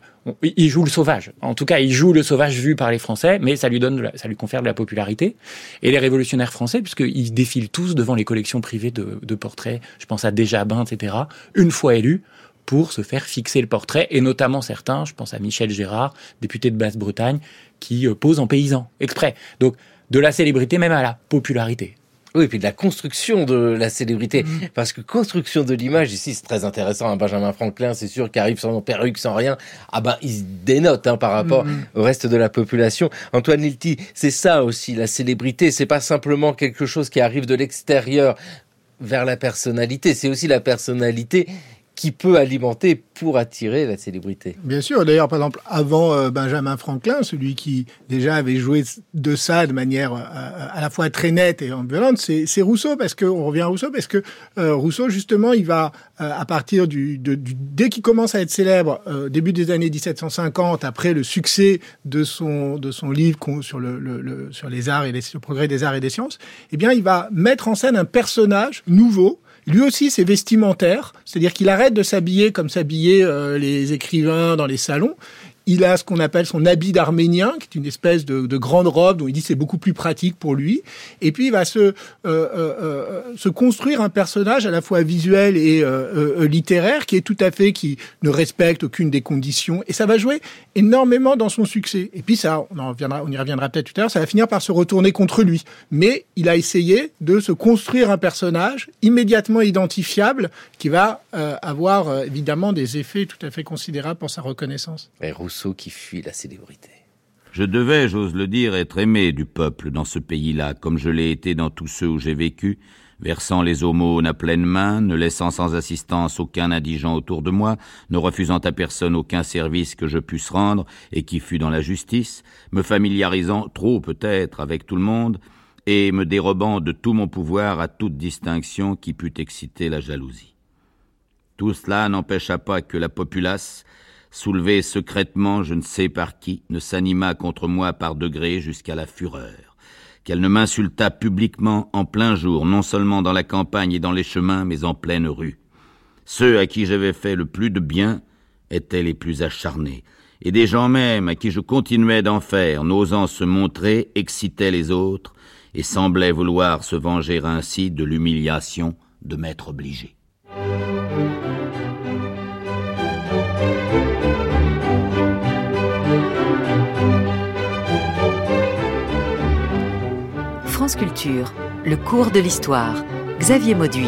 Il joue le sauvage. En tout cas, il joue le sauvage vu par les Français, mais ça lui confère de la popularité. Et les révolutionnaires français, puisqu'ils défilent tous devant les collections privées de portraits, je pense à Desjardins, etc., une fois élus, pour se faire fixer le portrait, et notamment certains, je pense à Michel Gérard, député de Basse-Bretagne, qui pose en paysan, exprès. Donc, de la célébrité même à la popularité. Oui, et puis de la construction de la célébrité. Parce que construction de l'image, ici, c'est très intéressant. Benjamin Franklin, c'est sûr, qui arrive sans perruque, sans rien. Il se dénote par rapport au reste de la population. Antoine Lilti, c'est ça aussi, la célébrité. C'est pas simplement quelque chose qui arrive de l'extérieur vers la personnalité. C'est aussi la personnalité qui peut alimenter pour attirer la célébrité. Bien sûr. D'ailleurs, par exemple, avant Benjamin Franklin, celui qui déjà avait joué de ça de manière à la fois très nette et violente, c'est Rousseau, on revient à Rousseau, parce que Rousseau, justement, il va, à partir dès qu'il commence à être célèbre, début des années 1750, après le succès de son livre sur les arts et le progrès des arts et des sciences, il va mettre en scène un personnage nouveau. Lui aussi, c'est vestimentaire, c'est-à-dire qu'il arrête de s'habiller comme s'habillaient les écrivains dans les salons. Il a ce qu'on appelle son habit d'Arménien, qui est une espèce de grande robe dont il dit que c'est beaucoup plus pratique pour lui. Et puis, il va se construire un personnage à la fois visuel et littéraire qui ne respecte aucune des conditions. Et ça va jouer énormément dans son succès. Et puis ça, on y reviendra peut-être tout à l'heure, ça va finir par se retourner contre lui. Mais il a essayé de se construire un personnage immédiatement identifiable qui va avoir évidemment des effets tout à fait considérables pour sa reconnaissance. Et Rousseau qui fuit la célébrité. Je devais, j'ose le dire, être aimé du peuple dans ce pays-là, comme je l'ai été dans tous ceux où j'ai vécu, versant les aumônes à pleine main, ne laissant sans assistance aucun indigent autour de moi, ne refusant à personne aucun service que je puisse rendre et qui fût dans la justice, me familiarisant trop peut-être avec tout le monde et me dérobant de tout mon pouvoir à toute distinction qui pût exciter la jalousie. Tout cela n'empêcha pas que la populace, soulevée secrètement je ne sais par qui, ne s'anima contre moi par degrés jusqu'à la fureur, qu'elle ne m'insulta publiquement en plein jour, non seulement dans la campagne et dans les chemins, mais en pleine rue. Ceux à qui j'avais fait le plus de bien étaient les plus acharnés, et des gens même à qui je continuais d'en faire, n'osant se montrer, excitaient les autres, et semblaient vouloir se venger ainsi de l'humiliation de m'être obligé. France Culture, le cours de l'histoire. Xavier Mauduit.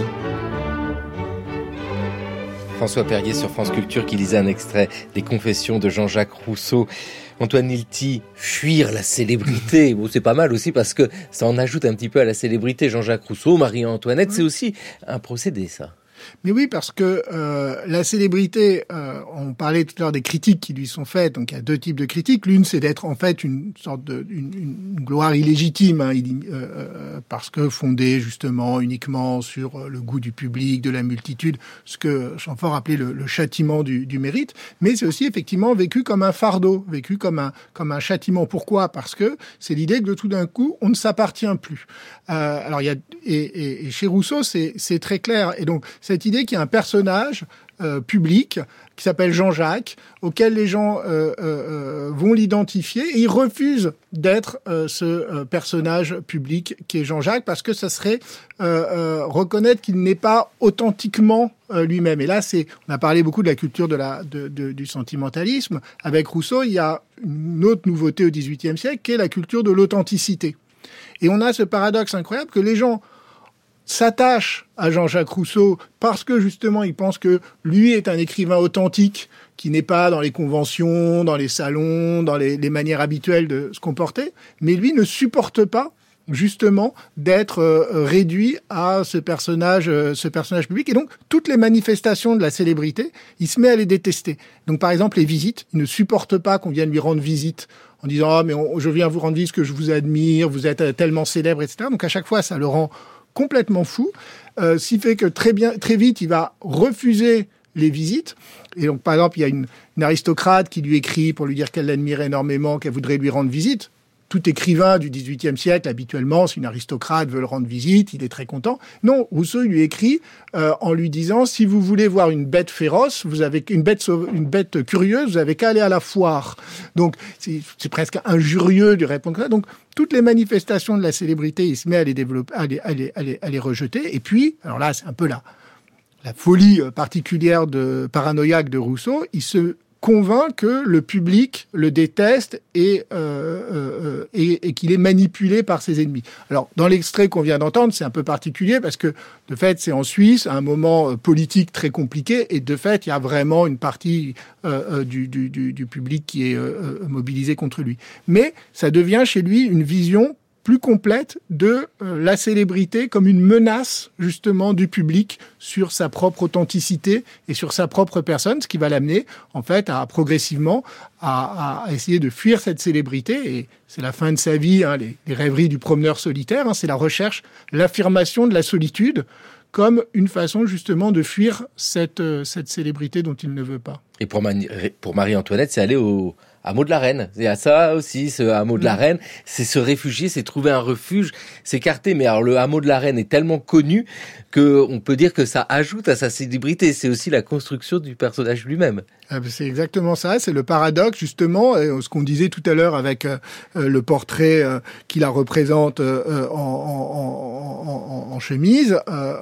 François Perrier sur France Culture qui lisait un extrait des Confessions de Jean-Jacques Rousseau. Antoine Lilti, fuir la célébrité. Bon, c'est pas mal aussi parce que ça en ajoute un petit peu à la célébrité. Jean-Jacques Rousseau, Marie-Antoinette, c'est aussi un procédé, ça. Mais oui, parce que la célébrité, on parlait tout à l'heure des critiques qui lui sont faites. Donc il y a deux types de critiques. L'une, c'est d'être en fait une sorte une gloire illégitime, parce que fondée justement uniquement sur le goût du public, de la multitude, ce que Chamfort appelait le châtiment du mérite. Mais c'est aussi effectivement vécu comme un fardeau, vécu comme un châtiment. Pourquoi ? Parce que c'est l'idée que de tout d'un coup, on ne s'appartient plus. Alors il y a et chez Rousseau, c'est très clair. Et donc cette idée qu'il y a un personnage public qui s'appelle Jean-Jacques, auquel les gens vont l'identifier, et il refuse d'être ce personnage public qui est Jean-Jacques, parce que ça serait reconnaître qu'il n'est pas authentiquement lui-même. Et là, on a parlé beaucoup de la culture du sentimentalisme. Avec Rousseau, il y a une autre nouveauté au XVIIIe siècle, qui est la culture de l'authenticité. Et on a ce paradoxe incroyable que les gens s'attachent à Jean-Jacques Rousseau parce que justement ils pensent que lui est un écrivain authentique qui n'est pas dans les conventions, dans les salons, dans les manières habituelles de se comporter, mais lui ne supporte pas justement d'être réduit à ce personnage public. Et donc, toutes les manifestations de la célébrité, il se met à les détester. Donc, par exemple, les visites, il ne supporte pas qu'on vienne lui rendre visite en disant « Ah, mais je viens vous rendre visite, que je vous admire, vous êtes tellement célèbre, etc. » Donc, à chaque fois, ça le rend complètement fou. Ce qui fait que très vite, il va refuser les visites. Et donc, par exemple, il y a une aristocrate qui lui écrit pour lui dire qu'elle l'admire énormément, qu'elle voudrait lui rendre visite. Tout écrivain du XVIIIe siècle, habituellement, si une aristocrate veut le rendre visite, il est très content. Non, Rousseau lui écrit en lui disant « Si vous voulez voir une bête féroce, vous avez une bête curieuse, vous avez qu'à aller à la foire. » Donc, c'est presque injurieux de répondre comme ça. Donc, toutes les manifestations de la célébrité, il se met à les développer, à les rejeter. Et puis, alors là, c'est un peu la folie particulière paranoïaque de Rousseau, il se convainc que le public le déteste et qu'il est manipulé par ses ennemis. Alors, dans l'extrait qu'on vient d'entendre, c'est un peu particulier parce que, de fait, c'est en Suisse, un moment politique très compliqué, et de fait, il y a vraiment une partie du public qui est mobilisée contre lui. Mais ça devient chez lui une vision plus complète de la célébrité comme une menace justement du public sur sa propre authenticité et sur sa propre personne, ce qui va l'amener en fait à progressivement à essayer de fuir cette célébrité. Et c'est la fin de sa vie, hein, les rêveries du promeneur solitaire, hein, c'est la recherche, l'affirmation de la solitude comme une façon justement de fuir cette célébrité dont il ne veut pas. Et pour Marie-Antoinette, c'est aller au hameau de la Reine. Il y a ça aussi, ce hameau de la Reine, c'est se réfugier, c'est trouver un refuge, s'écarter. Mais alors le hameau de la Reine est tellement connu qu'on peut dire que ça ajoute à sa célébrité. C'est aussi la construction du personnage lui-même. C'est exactement ça, c'est le paradoxe justement, ce qu'on disait tout à l'heure avec le portrait qui la représente en chemise,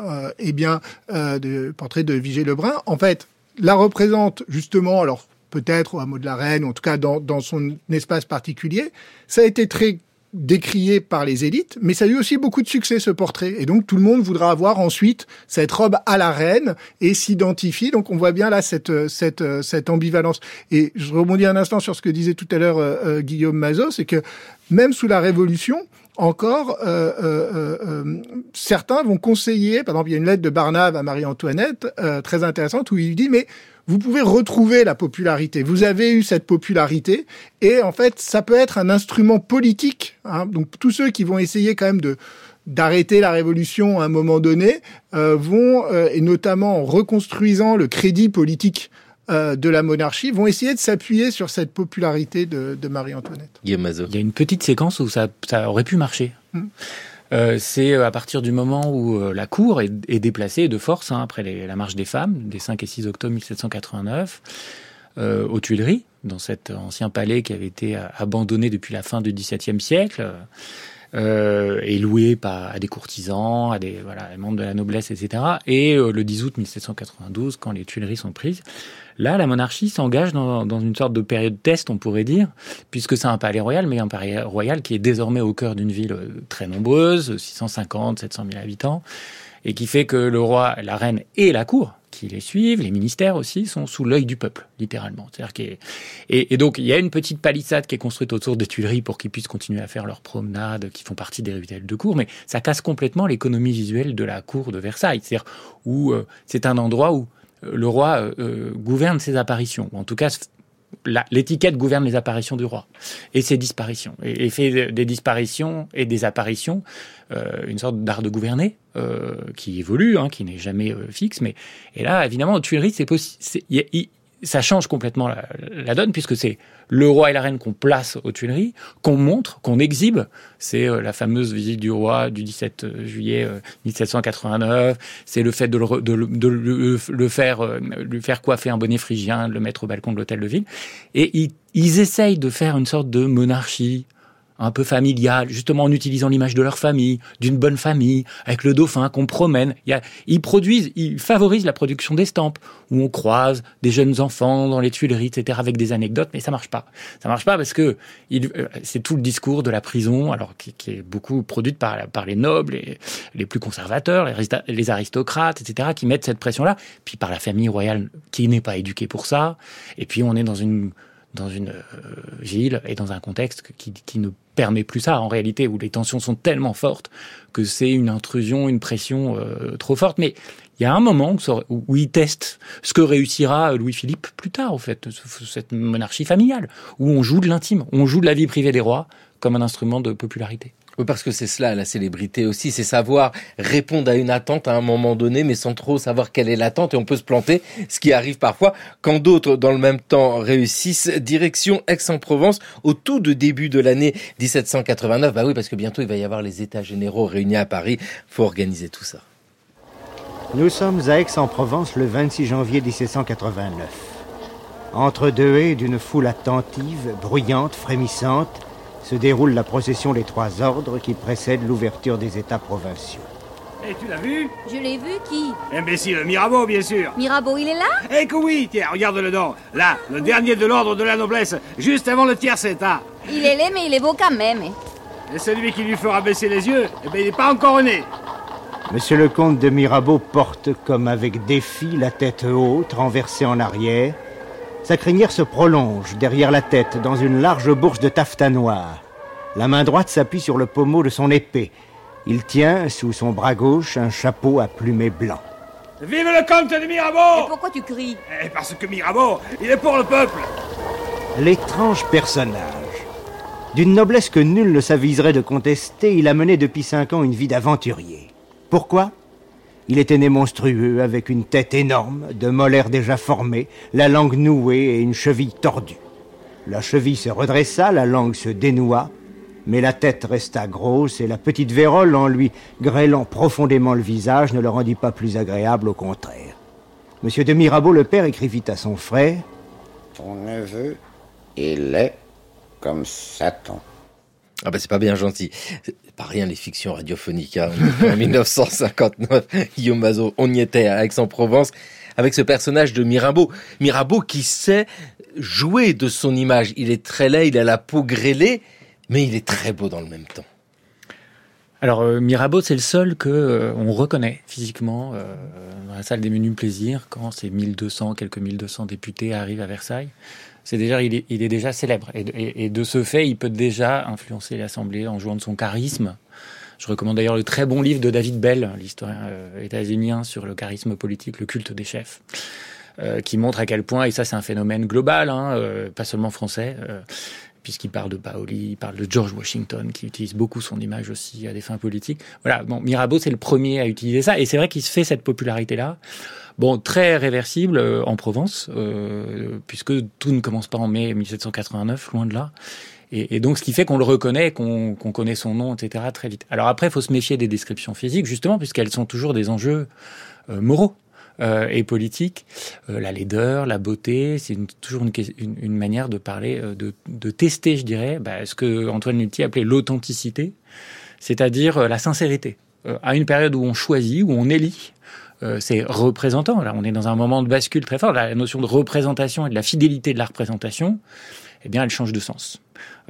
le portrait de Vigée Lebrun, en fait, la représente justement, alors peut-être au hameau de la Reine, en tout cas dans son espace particulier. Ça a été très décrié par les élites, mais ça a eu aussi beaucoup de succès, ce portrait. Et donc, tout le monde voudra avoir ensuite cette robe à la reine et s'identifie. Donc, on voit bien là cette ambivalence. Et je rebondis un instant sur ce que disait tout à l'heure Guillaume Mazot, c'est que même sous la Révolution, encore, certains vont conseiller, par exemple, il y a une lettre de Barnave à Marie-Antoinette, très intéressante, où il dit, mais vous pouvez retrouver la popularité. Vous avez eu cette popularité et en fait, ça peut être un instrument politique. Hein. Donc, tous ceux qui vont essayer quand même d'arrêter la révolution à un moment donné vont, et notamment en reconstruisant le crédit politique de la monarchie, vont essayer de s'appuyer sur cette popularité de Marie-Antoinette. Guillaume Mazot. Il y a une petite séquence où ça aurait pu marcher. C'est à partir du moment où la cour est déplacée de force, hein, après la marche des femmes, des 5 et 6 octobre 1789, aux Tuileries, dans cet ancien palais qui avait été abandonné depuis la fin du XVIIe siècle, et loué à des courtisans, à des membres de la noblesse, etc. Et le 10 août 1792, quand les Tuileries sont prises, là, la monarchie s'engage dans une sorte de période test, on pourrait dire, puisque c'est un palais royal, mais un palais royal qui est désormais au cœur d'une ville très nombreuse, 650, 700 000 habitants, et qui fait que le roi, la reine et la cour, qui les suivent, les ministères aussi, sont sous l'œil du peuple, littéralement. C'est-à-dire et donc, il y a une petite palissade qui est construite autour des Tuileries pour qu'ils puissent continuer à faire leurs promenades, qui font partie des rituels de cour, mais ça casse complètement l'économie visuelle de la cour de Versailles. C'est-à-dire où c'est un endroit où le roi gouverne ses apparitions, ou en tout cas l'étiquette gouverne les apparitions du roi et ses disparitions, et fait des disparitions et des apparitions une sorte d'art de gouverner qui évolue, hein, qui n'est jamais fixe. Et là, évidemment, aux Tuileries, ça change complètement la donne, puisque c'est le roi et la reine qu'on place aux Tuileries, qu'on montre, qu'on exhibe. C'est la fameuse visite du roi du 17 juillet 1789. C'est le fait de lui faire coiffer un bonnet phrygien, de le mettre au balcon de l'hôtel de ville. Et ils essayent de faire une sorte de monarchie un peu familiale, justement en utilisant l'image de leur famille, d'une bonne famille, avec le dauphin qu'on promène. Ils favorisent la production d'estampes, où on croise des jeunes enfants dans les Tuileries, etc., avec des anecdotes, mais ça marche pas. Ça marche pas parce que c'est tout le discours de la prison, alors qui est beaucoup produite par les nobles, les plus conservateurs, les aristocrates, etc., qui mettent cette pression-là, puis par la famille royale qui n'est pas éduquée pour ça, et puis on est dans une dans une ville et dans un contexte qui ne permet plus ça en réalité, où les tensions sont tellement fortes que c'est une intrusion, une pression trop forte. Mais il y a un moment où il teste ce que réussira Louis-Philippe plus tard, en fait, cette monarchie familiale, où on joue de l'intime, on joue de la vie privée des rois comme un instrument de popularité. Oui, parce que c'est cela, la célébrité aussi, c'est savoir répondre à une attente à un moment donné, mais sans trop savoir quelle est l'attente, et on peut se planter, ce qui arrive parfois quand d'autres, dans le même temps, réussissent. Direction Aix-en-Provence, au tout début de l'année 1789. Bah oui, parce que bientôt, il va y avoir les États généraux réunis à Paris. Faut organiser tout ça. Nous sommes à Aix-en-Provence le 26 janvier 1789. Entre deux haies d'une foule attentive, bruyante, frémissante, se déroule la procession des trois ordres qui précède l'ouverture des États provinciaux. Et tu l'as vu? Je l'ai vu, qui? Imbécile, Mirabeau, bien sûr. Mirabeau, il est là? Eh que oui, tiens, regarde-le donc. Là, le dernier de l'ordre de la noblesse, juste avant le tiers état. Il est laid, mais il est beau quand même. Et celui qui lui fera baisser les yeux, eh ben, il n'est pas encore né. Monsieur le comte de Mirabeau porte, comme avec défi, la tête haute, renversée en arrière. Sa crinière se prolonge derrière la tête dans une large bourse de taffetas noir. La main droite s'appuie sur le pommeau de son épée. Il tient, sous son bras gauche, un chapeau à plumet blanc. Vive le comte de Mirabeau! Et pourquoi tu cries? Parce que Mirabeau, il est pour le peuple. L'étrange personnage. D'une noblesse que nul ne s'aviserait de contester, il a mené depuis 5 ans une vie d'aventurier. Pourquoi ? Il était né monstrueux, avec une tête énorme, de molaires déjà formés, la langue nouée et une cheville tordue. La cheville se redressa, la langue se dénoua, mais la tête resta grosse et la petite vérole, en lui grêlant profondément le visage, ne le rendit pas plus agréable, au contraire. Monsieur de Mirabeau, le père, écrivit à son frère « Ton neveu est laid comme Satan. » Ah ben c'est pas bien gentil. C'est pas rien les fictions radiophoniques. Hein. En 1959, Guillaume Mazot, on y était à Aix-en-Provence avec ce personnage de Mirabeau. Mirabeau qui sait jouer de son image. Il est très laid, il a la peau grêlée, mais il est très beau dans le même temps. Alors Mirabeau, c'est le seul que on reconnaît physiquement dans la salle des menus plaisirs quand ces quelques 1200 députés arrivent à Versailles. C'est déjà, il est déjà célèbre. Et de ce fait, il peut déjà influencer l'Assemblée en jouant de son charisme. Je recommande d'ailleurs le très bon livre de David Bell, l'historien états-unien, sur le charisme politique, le culte des chefs, qui montre à quel point, et ça c'est un phénomène global, pas seulement français, puisqu'il parle de Paoli, il parle de George Washington, qui utilise beaucoup son image aussi à des fins politiques. Voilà, bon, Mirabeau, c'est le premier à utiliser ça, et c'est vrai qu'il se fait cette popularité-là. Bon, très réversible en Provence, puisque tout ne commence pas en mai 1789, loin de là. Et donc, ce qui fait qu'on le reconnaît, qu'on connaît son nom, etc., très vite. Alors après, il faut se méfier des descriptions physiques, justement, puisqu'elles sont toujours des enjeux moraux et politiques. La laideur, la beauté, c'est toujours une manière de parler, de tester, je dirais, ce que Antoine Luttier appelait l'authenticité, c'est-à-dire la sincérité. À une période où on choisit, où on élit, c'est représentant. Là, on est dans un moment de bascule très fort. La notion de représentation et de la fidélité de la représentation, eh bien, elle change de sens.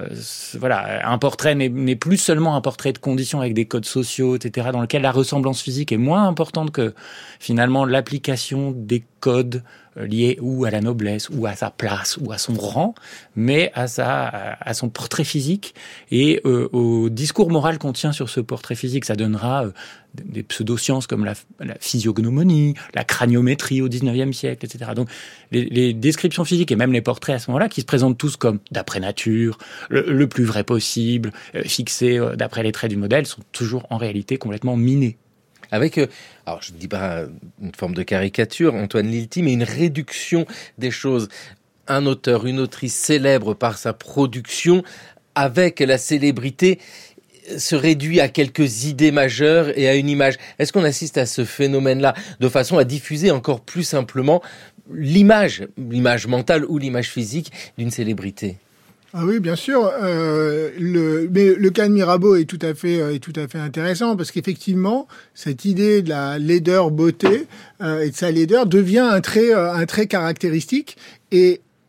Voilà, un portrait n'est plus seulement un portrait de conditions avec des codes sociaux, etc., dans lequel la ressemblance physique est moins importante que finalement l'application des codes liés ou à la noblesse, ou à sa place, ou à son rang, mais à son portrait physique et au discours moral qu'on tient sur ce portrait physique. Ça donnera des pseudosciences comme la physiognomonie, la craniométrie au XIXe siècle, etc. Donc les descriptions physiques et même les portraits à ce moment-là, qui se présentent tous comme d'après nature, le plus vrai possible, fixés d'après les traits du modèle, sont toujours en réalité complètement minés. Avec, alors je ne dis pas une forme de caricature, Antoine Lilti, mais une réduction des choses. Un auteur, une autrice célèbre par sa production, avec la célébrité, se réduit à quelques idées majeures et à une image. Est-ce qu'on assiste à ce phénomène-là de façon à diffuser encore plus simplement l'image mentale ou l'image physique d'une célébrité ? Ah oui, bien sûr. Mais le cas de Mirabeau est tout à fait intéressant parce qu'effectivement, cette idée de la laideur beauté et de sa laideur devient un trait caractéristique. Et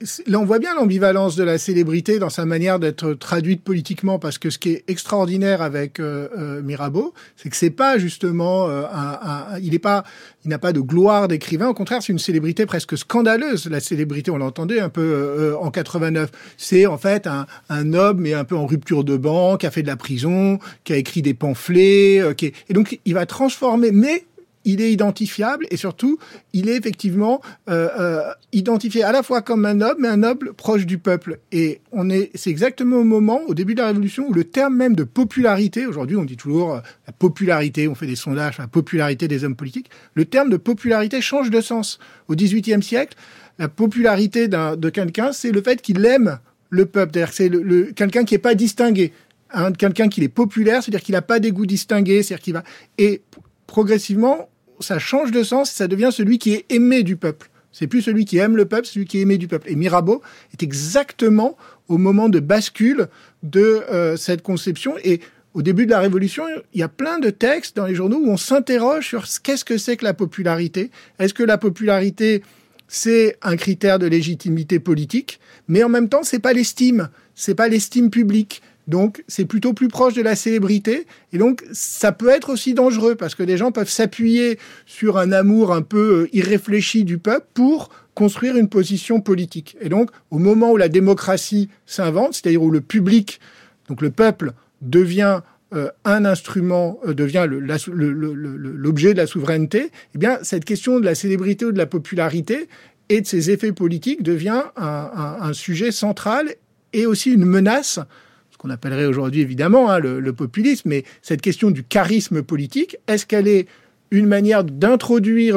là, on voit bien l'ambivalence de la célébrité dans sa manière d'être traduite politiquement, parce que ce qui est extraordinaire avec Mirabeau, c'est que c'est pas justement il n'a pas de gloire d'écrivain. Au contraire, c'est une célébrité presque scandaleuse. La célébrité, on l'entendait un peu en 89. C'est en fait un noble, mais un peu en rupture de banc, qui a fait de la prison, qui a écrit des pamphlets, et donc il va transformer, mais il est identifiable, et surtout, il est effectivement identifié à la fois comme un noble, mais un noble proche du peuple. Et c'est exactement au moment, au début de la Révolution, où le terme même de popularité, aujourd'hui on dit toujours la popularité, on fait des sondages, la popularité des hommes politiques, le terme de popularité change de sens. Au XVIIIe siècle, la popularité de quelqu'un, c'est le fait qu'il aime le peuple, c'est-à-dire que c'est quelqu'un qui n'est pas distingué. Quelqu'un qui est populaire, c'est-à-dire qu'il n'a pas des goûts distingués, c'est-à-dire qu'il va... Et progressivement, ça change de sens, ça devient celui qui est aimé du peuple. C'est plus celui qui aime le peuple, c'est celui qui est aimé du peuple. Et Mirabeau est exactement au moment de bascule de cette conception. Et au début de la Révolution, il y a plein de textes dans les journaux où on s'interroge sur qu'est-ce que c'est que la popularité. Est-ce que la popularité, c'est un critère de légitimité politique, mais en même temps, c'est pas l'estime publique. Donc, c'est plutôt plus proche de la célébrité. Et donc, ça peut être aussi dangereux parce que les gens peuvent s'appuyer sur un amour un peu irréfléchi du peuple pour construire une position politique. Et donc, au moment où la démocratie s'invente, c'est-à-dire où le public, donc le peuple, devient un instrument, devient l'objet de la souveraineté, eh bien, cette question de la célébrité ou de la popularité et de ses effets politiques devient un sujet central et aussi une menace, qu'on appellerait aujourd'hui évidemment le populisme, mais cette question du charisme politique, est-ce qu'elle est une manière d'introduire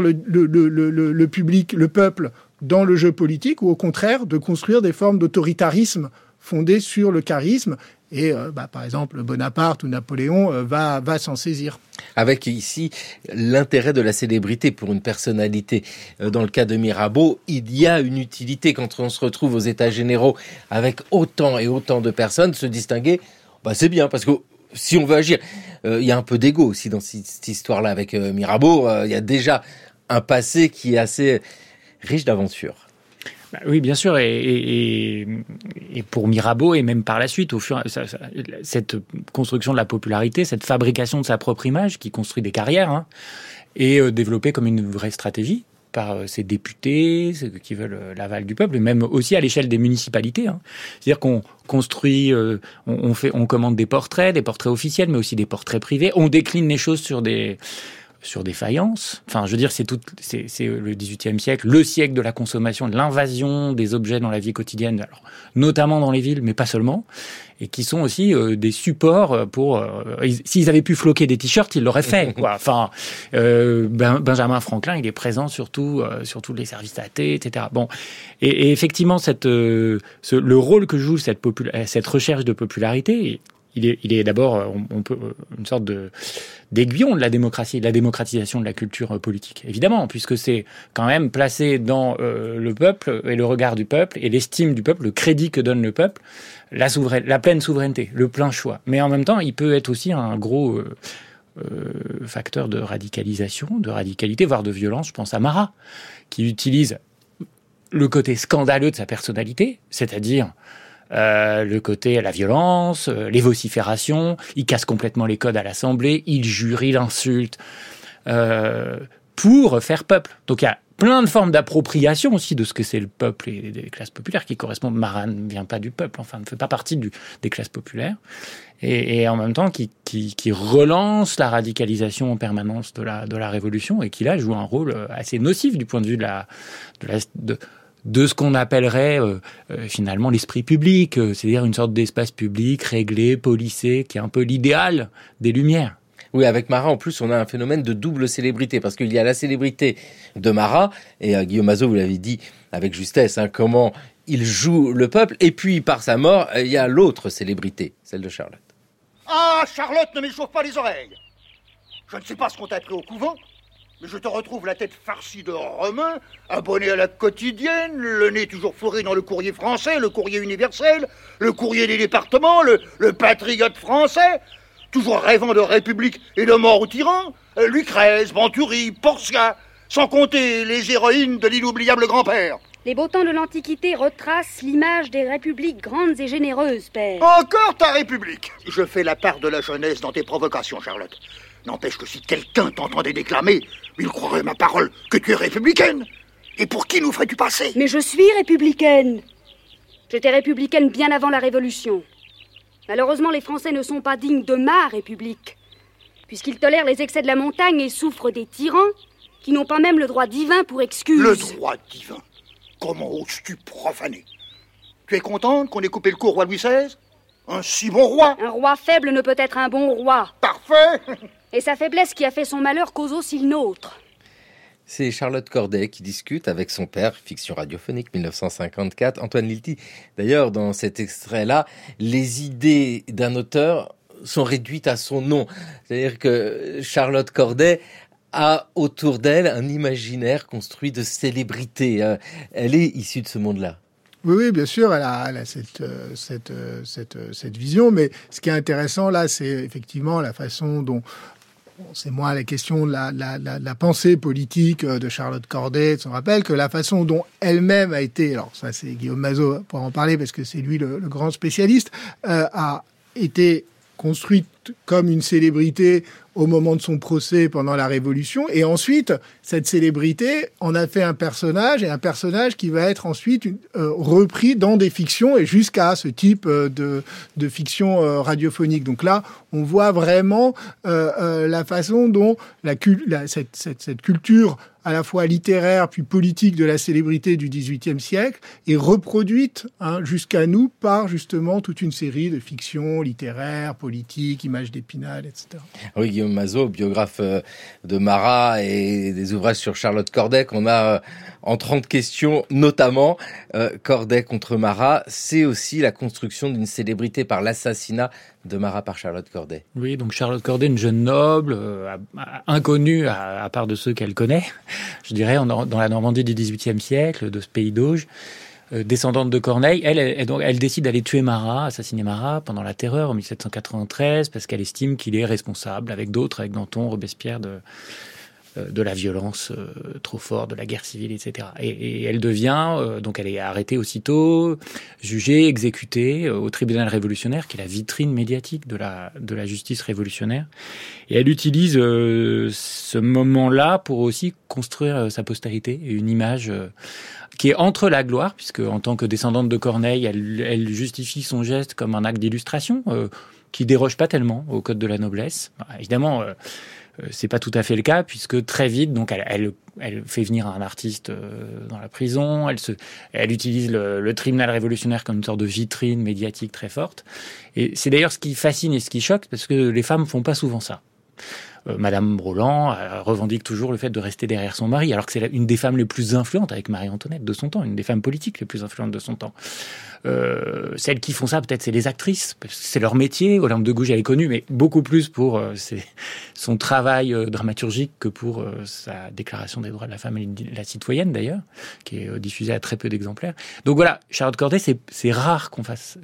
le public, le peuple, dans le jeu politique, ou au contraire de construire des formes d'autoritarisme fondées sur le charisme? Et par exemple, Bonaparte ou Napoléon va s'en saisir. Avec ici l'intérêt de la célébrité pour une personnalité. Dans le cas de Mirabeau, il y a une utilité quand on se retrouve aux États généraux avec autant et autant de personnes. Se distinguer, c'est bien, parce que si on veut agir, il y a un peu d'ego aussi dans cette histoire-là avec Mirabeau. Il y a déjà un passé qui est assez riche d'aventures. Oui, bien sûr, et pour Mirabeau, et même par la suite, cette construction de la popularité, cette fabrication de sa propre image, qui construit des carrières, est développée comme une vraie stratégie par ses députés, ceux qui veulent l'aval du peuple, et même aussi à l'échelle des municipalités. C'est-à-dire qu'on construit, on commande des portraits officiels, mais aussi des portraits privés. On décline les choses sur des faïences. Enfin, je veux dire, c'est le XVIIIe siècle, le siècle de la consommation, de l'invasion des objets dans la vie quotidienne, alors, notamment dans les villes, mais pas seulement, et qui sont aussi des supports pour... s'ils avaient pu floquer des t-shirts, ils l'auraient fait, quoi. Enfin, Benjamin Franklin, il est présent sur tous les services AT, etc. Bon, et effectivement, le rôle que joue cette recherche de popularité... Il est d'abord une sorte d'aiguillon de la démocratie, de la démocratisation de la culture politique, évidemment, puisque c'est quand même placé dans le peuple et le regard du peuple et l'estime du peuple, le crédit que donne le peuple, la pleine souveraineté, le plein choix. Mais en même temps, il peut être aussi un gros facteur de radicalisation, de radicalité, voire de violence. Je pense à Marat, qui utilise le côté scandaleux de sa personnalité, c'est-à-dire le côté la violence, les vociférations, il casse complètement les codes à l'Assemblée, il jure, il insulte, pour faire peuple. Donc il y a plein de formes d'appropriation aussi de ce que c'est le peuple et des classes populaires qui correspondent. Marat ne vient pas du peuple, enfin ne fait pas partie des classes populaires, et en même temps qui relance la radicalisation en permanence de la Révolution, et qui là joue un rôle assez nocif du point de vue de ce qu'on appellerait finalement l'esprit public, c'est-à-dire une sorte d'espace public réglé, policé, qui est un peu l'idéal des Lumières. Oui, avec Marat, en plus, on a un phénomène de double célébrité, parce qu'il y a la célébrité de Marat, et Guillaume Mazot, vous l'avez dit avec justesse, comment il joue le peuple, et puis par sa mort, il y a l'autre célébrité, celle de Charlotte. Ah, Charlotte, ne m'échauffe pas les oreilles. Je ne sais pas ce qu'on t'a appris au couvent, mais je te retrouve la tête farcie de romain, abonné à la quotidienne, le nez toujours fourré dans le courrier français, le courrier universel, le courrier des départements, le patriote français, toujours rêvant de république et de mort aux tyrans, Lucrèce, Venturi, Portia, sans compter les héroïnes de l'inoubliable grand-père. Les beaux temps de l'Antiquité retracent l'image des républiques grandes et généreuses, père. Encore ta république! Je fais la part de la jeunesse dans tes provocations, Charlotte. N'empêche que si quelqu'un t'entendait déclamer, il croirait ma parole que tu es républicaine. Et pour qui nous ferais-tu passer? Mais je suis républicaine. J'étais républicaine bien avant la Révolution. Malheureusement, les Français ne sont pas dignes de ma République, puisqu'ils tolèrent les excès de la montagne et souffrent des tyrans qui n'ont pas même le droit divin pour excuse. Le droit divin? Comment oses-tu profaner? Tu es contente qu'on ait coupé le cou au roi Louis XVI? Un si bon roi? Un roi faible ne peut être un bon roi. Parfait. Et sa faiblesse qui a fait son malheur cause aussi le nôtre. C'est Charlotte Corday qui discute avec son père, fiction radiophonique 1954, Antoine Lilti. D'ailleurs, dans cet extrait-là, les idées d'un auteur sont réduites à son nom. C'est-à-dire que Charlotte Corday a autour d'elle un imaginaire construit de célébrités. Elle est issue de ce monde-là. Oui, bien sûr, elle a cette vision, mais ce qui est intéressant là, c'est effectivement la façon dont... C'est moins la question de la pensée politique de Charlotte Corday, on rappelle que la façon dont elle-même a été, alors ça c'est Guillaume Mazot pour en parler parce que c'est lui le grand spécialiste, a été construite comme une célébrité au moment de son procès pendant la Révolution, et ensuite cette célébrité en a fait un personnage, et un personnage qui va être ensuite repris dans des fictions et jusqu'à ce type de fiction radiophonique. Donc là, on voit vraiment la façon dont cette culture à la fois littéraire puis politique de la célébrité du XVIIIe siècle est reproduite jusqu'à nous par justement toute une série de fictions littéraires, politiques, images d'Épinal, etc. Oui, Guillaume Mazot, biographe de Marat et des ouvrages sur Charlotte Corday qu'on a en 30 questions, notamment Corday contre Marat, c'est aussi la construction d'une célébrité par l'assassinat de Marat par Charlotte Corday. Oui, donc Charlotte Corday, une jeune noble, inconnue à part de ceux qu'elle connaît, je dirais, dans la Normandie du XVIIIe siècle, de ce pays d'Auge, descendante de Corneille. Elle décide d'aller tuer Marat, assassiner Marat pendant la Terreur en 1793, parce qu'elle estime qu'il est responsable, avec d'autres, avec Danton, Robespierre, de la violence trop forte, de la guerre civile, etc. Et elle devient, donc elle est arrêtée aussitôt, jugée, exécutée au tribunal révolutionnaire, qui est la vitrine médiatique de la justice révolutionnaire. Et elle utilise ce moment-là pour aussi construire sa postérité et une image qui est entre la gloire, puisque en tant que descendante de Corneille, elle justifie son geste comme un acte d'illustration, qui déroge pas tellement au code de la noblesse. Évidemment, c'est pas tout à fait le cas, puisque très vite, donc elle fait venir un artiste dans la prison, elle utilise le tribunal révolutionnaire comme une sorte de vitrine médiatique très forte. Et c'est d'ailleurs ce qui fascine et ce qui choque, parce que les femmes font pas souvent ça. Madame Roland revendique toujours le fait de rester derrière son mari, alors que c'est une des femmes les plus influentes, avec Marie-Antoinette de son temps, une des femmes politiques les plus influentes de son temps. Celles qui font ça, peut-être, c'est les actrices, parce que c'est leur métier. Olympe de Gouges, elle est connue, mais beaucoup plus pour son travail dramaturgique que pour sa déclaration des droits de la femme et de la citoyenne, d'ailleurs, qui est diffusée à très peu d'exemplaires. Donc voilà, Charlotte Corday, c'est rare qu'on fasse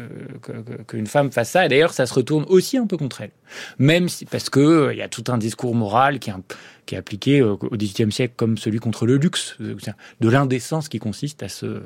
qu'une femme fasse ça, et d'ailleurs, ça se retourne aussi un peu contre elle. Même si, parce que il y a tout un discours moral qui est appliqué au XVIIIe siècle comme celui contre le luxe, de l'indécence qui consiste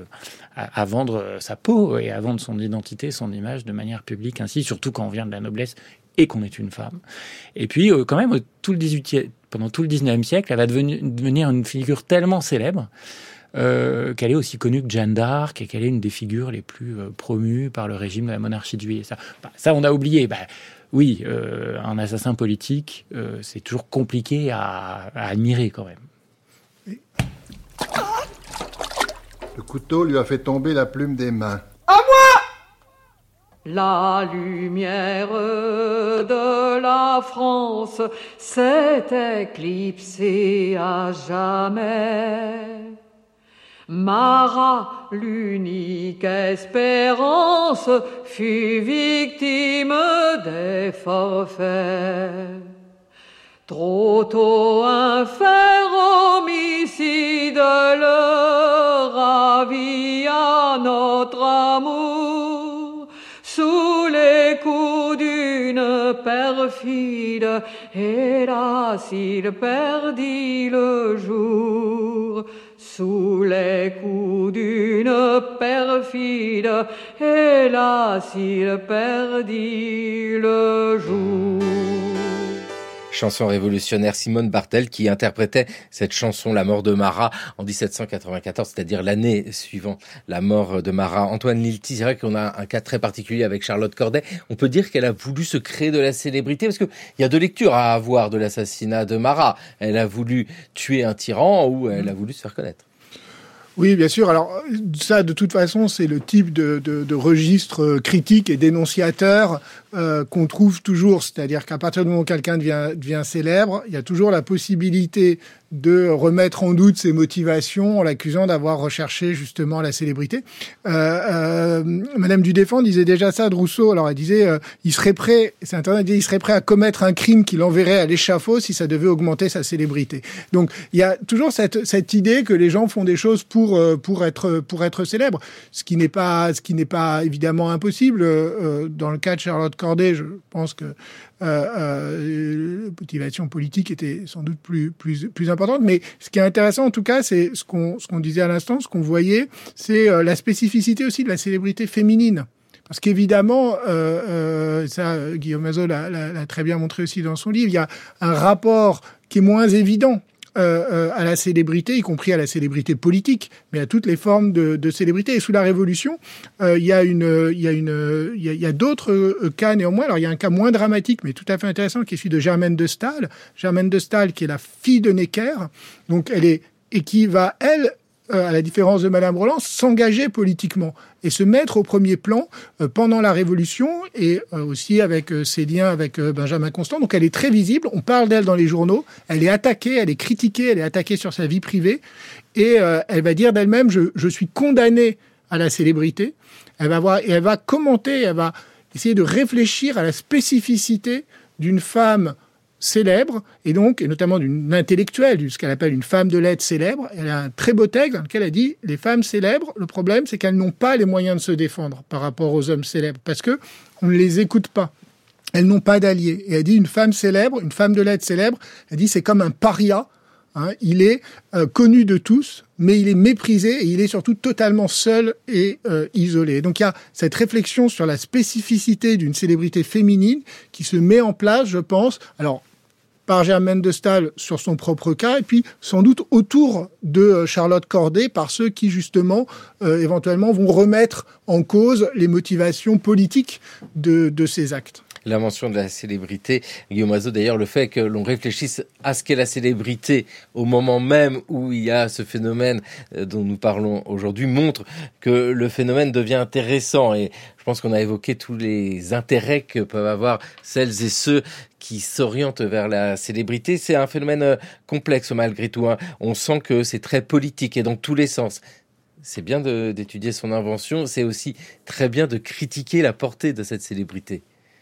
à vendre sa peau et à vendre son identité, son image de manière publique ainsi, surtout quand on vient de la noblesse et qu'on est une femme. Et puis, quand même, pendant tout le XIXe siècle, elle va devenir une figure tellement célèbre qu'elle est aussi connue que Jeanne d'Arc et qu'elle est une des figures les plus promues par le régime de la monarchie de Juillet. Ça, on a oublié. Oui, un assassin politique, c'est toujours compliqué à admirer quand même. Le couteau lui a fait tomber la plume des mains. À moi! La lumière de la France s'est éclipsée à jamais. Marat, l'unique espérance, fut victime des forfaits. Trop tôt un fer homicide le ravit à notre amour, sous les coups d'une perfide, hélas il perdit le jour. Sous les coups coup d'une perfide, hélas, il perdit le jour. Chanson révolutionnaire, Simone Bartel qui interprétait cette chanson La mort de Marat en 1794, c'est-à-dire l'année suivant la mort de Marat. Antoine Lilti, c'est vrai qu'on a un cas très particulier avec Charlotte Corday. On peut dire qu'elle a voulu se créer de la célébrité parce qu'il y a deux lectures à avoir de l'assassinat de Marat. Elle a voulu tuer un tyran ou elle a voulu se faire connaître. Oui, bien sûr. Alors ça, de toute façon, c'est le type de registre critique et dénonciateur qu'on trouve toujours. C'est-à-dire qu'à partir du moment où quelqu'un devient célèbre, il y a toujours la possibilité de remettre en doute ses motivations en l'accusant d'avoir recherché justement la célébrité. Madame du Deffand disait déjà ça de Rousseau. Alors elle disait, il serait prêt à commettre un crime qui l'enverrait à l'échafaud si ça devait augmenter sa célébrité. Donc il y a toujours cette idée que les gens font des choses pour être célèbres, ce qui n'est pas évidemment impossible. Dans le cas de Charlotte Corday, je pense que la motivation politique était sans doute plus importante, mais ce qui est intéressant en tout cas, c'est ce qu'on disait à l'instant, ce qu'on voyait, c'est la spécificité aussi de la célébrité féminine. Parce qu'évidemment, ça, Guillaume Mazot l'a très bien montré aussi dans son livre, il y a un rapport qui est moins évident à la célébrité, y compris à la célébrité politique, mais à toutes les formes de célébrité. Et sous la Révolution, il y a d'autres cas néanmoins. Alors il y a un cas moins dramatique, mais tout à fait intéressant, qui est celui de Germaine de Staël. Germaine de Staël, qui est la fille de Necker, donc qui va, elle, à la différence de Madame Roland, s'engager politiquement et se mettre au premier plan pendant la Révolution et aussi avec ses liens avec Benjamin Constant. Donc elle est très visible, on parle d'elle dans les journaux, elle est attaquée, elle est critiquée, elle est attaquée sur sa vie privée et elle va dire d'elle-même je suis condamnée à la célébrité. Elle va commenter, elle va essayer de réfléchir à la spécificité d'une femme célèbre, et notamment d'une intellectuelle, ce qu'elle appelle une femme de lettres célèbre. Elle a un très beau texte dans lequel elle dit « Les femmes célèbres, le problème, c'est qu'elles n'ont pas les moyens de se défendre par rapport aux hommes célèbres, parce que on ne les écoute pas. Elles n'ont pas d'alliés. » Et elle dit « Une femme célèbre, une femme de lettres célèbre, elle dit c'est comme un paria. Hein, il est connu de tous, mais il est méprisé et il est surtout totalement seul et isolé. » Donc il y a cette réflexion sur la spécificité d'une célébrité féminine qui se met en place, je pense, alors par Germaine de Staël sur son propre cas, et puis sans doute autour de Charlotte Corday par ceux qui justement éventuellement vont remettre en cause les motivations politiques de ces actes. La mention de la célébrité, Guillaume Mazot, d'ailleurs, le fait que l'on réfléchisse à ce qu'est la célébrité au moment même où il y a ce phénomène dont nous parlons aujourd'hui montre que le phénomène devient intéressant. Et je pense qu'on a évoqué tous les intérêts que peuvent avoir celles et ceux qui s'orientent vers la célébrité. C'est un phénomène complexe malgré tout. Hein. On sent que c'est très politique et dans tous les sens. C'est bien d'étudier son invention, c'est aussi très bien de critiquer la portée de cette célébrité.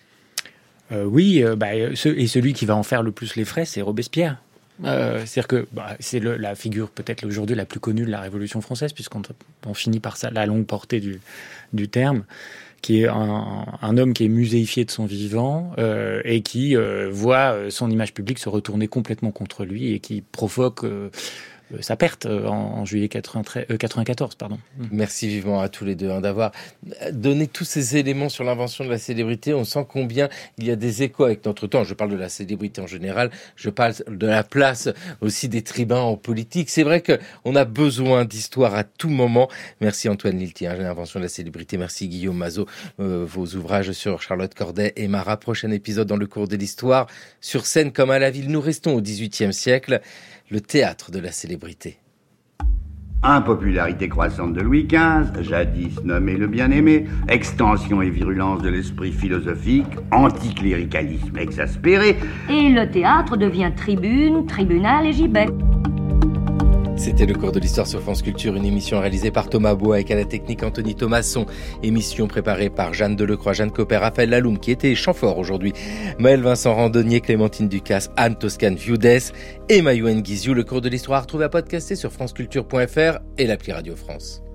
Oui, et celui qui va en faire le plus les frais, c'est Robespierre. C'est-à-dire que c'est la figure peut-être aujourd'hui la plus connue de la Révolution française, puisqu'on finit par ça, la longue portée du terme, qui est un homme qui est muséifié de son vivant et qui voit son image publique se retourner complètement contre lui et qui provoque sa perte en juillet 94. Merci vivement à tous les deux d'avoir donné tous ces éléments sur l'invention de la célébrité. On sent combien il y a des échos avec notre temps. Je parle de la célébrité en général, je parle de la place aussi des tribuns en politique. C'est vrai qu'on a besoin d'histoire à tout moment. Merci Antoine Lilti, l'invention de la célébrité. Merci Guillaume Mazot, vos ouvrages sur Charlotte Corday et Marat. Prochain épisode dans le cours de l'histoire. Sur scène comme à la ville, nous restons au XVIIIe siècle. Le théâtre de la célébrité. Impopularité croissante de Louis XV, jadis nommé le bien-aimé, extension et virulence de l'esprit philosophique, anticléricalisme exaspéré. Et le théâtre devient tribune, tribunal et gibet. C'était le cours de l'histoire sur France Culture, une émission réalisée par Thomas Bois avec à la technique Anthony Thomasson. Émission préparée par Jeanne Delecroix, Jeanne Copper, Raphaël Laloum qui était Chamfort aujourd'hui, Maël Vincent Randonnier, Clémentine Ducasse, Anne Toscane Viudès et Mayouen Guiziou. Le cours de l'histoire à retrouver à podcaster sur franceculture.fr et l'appli Radio France.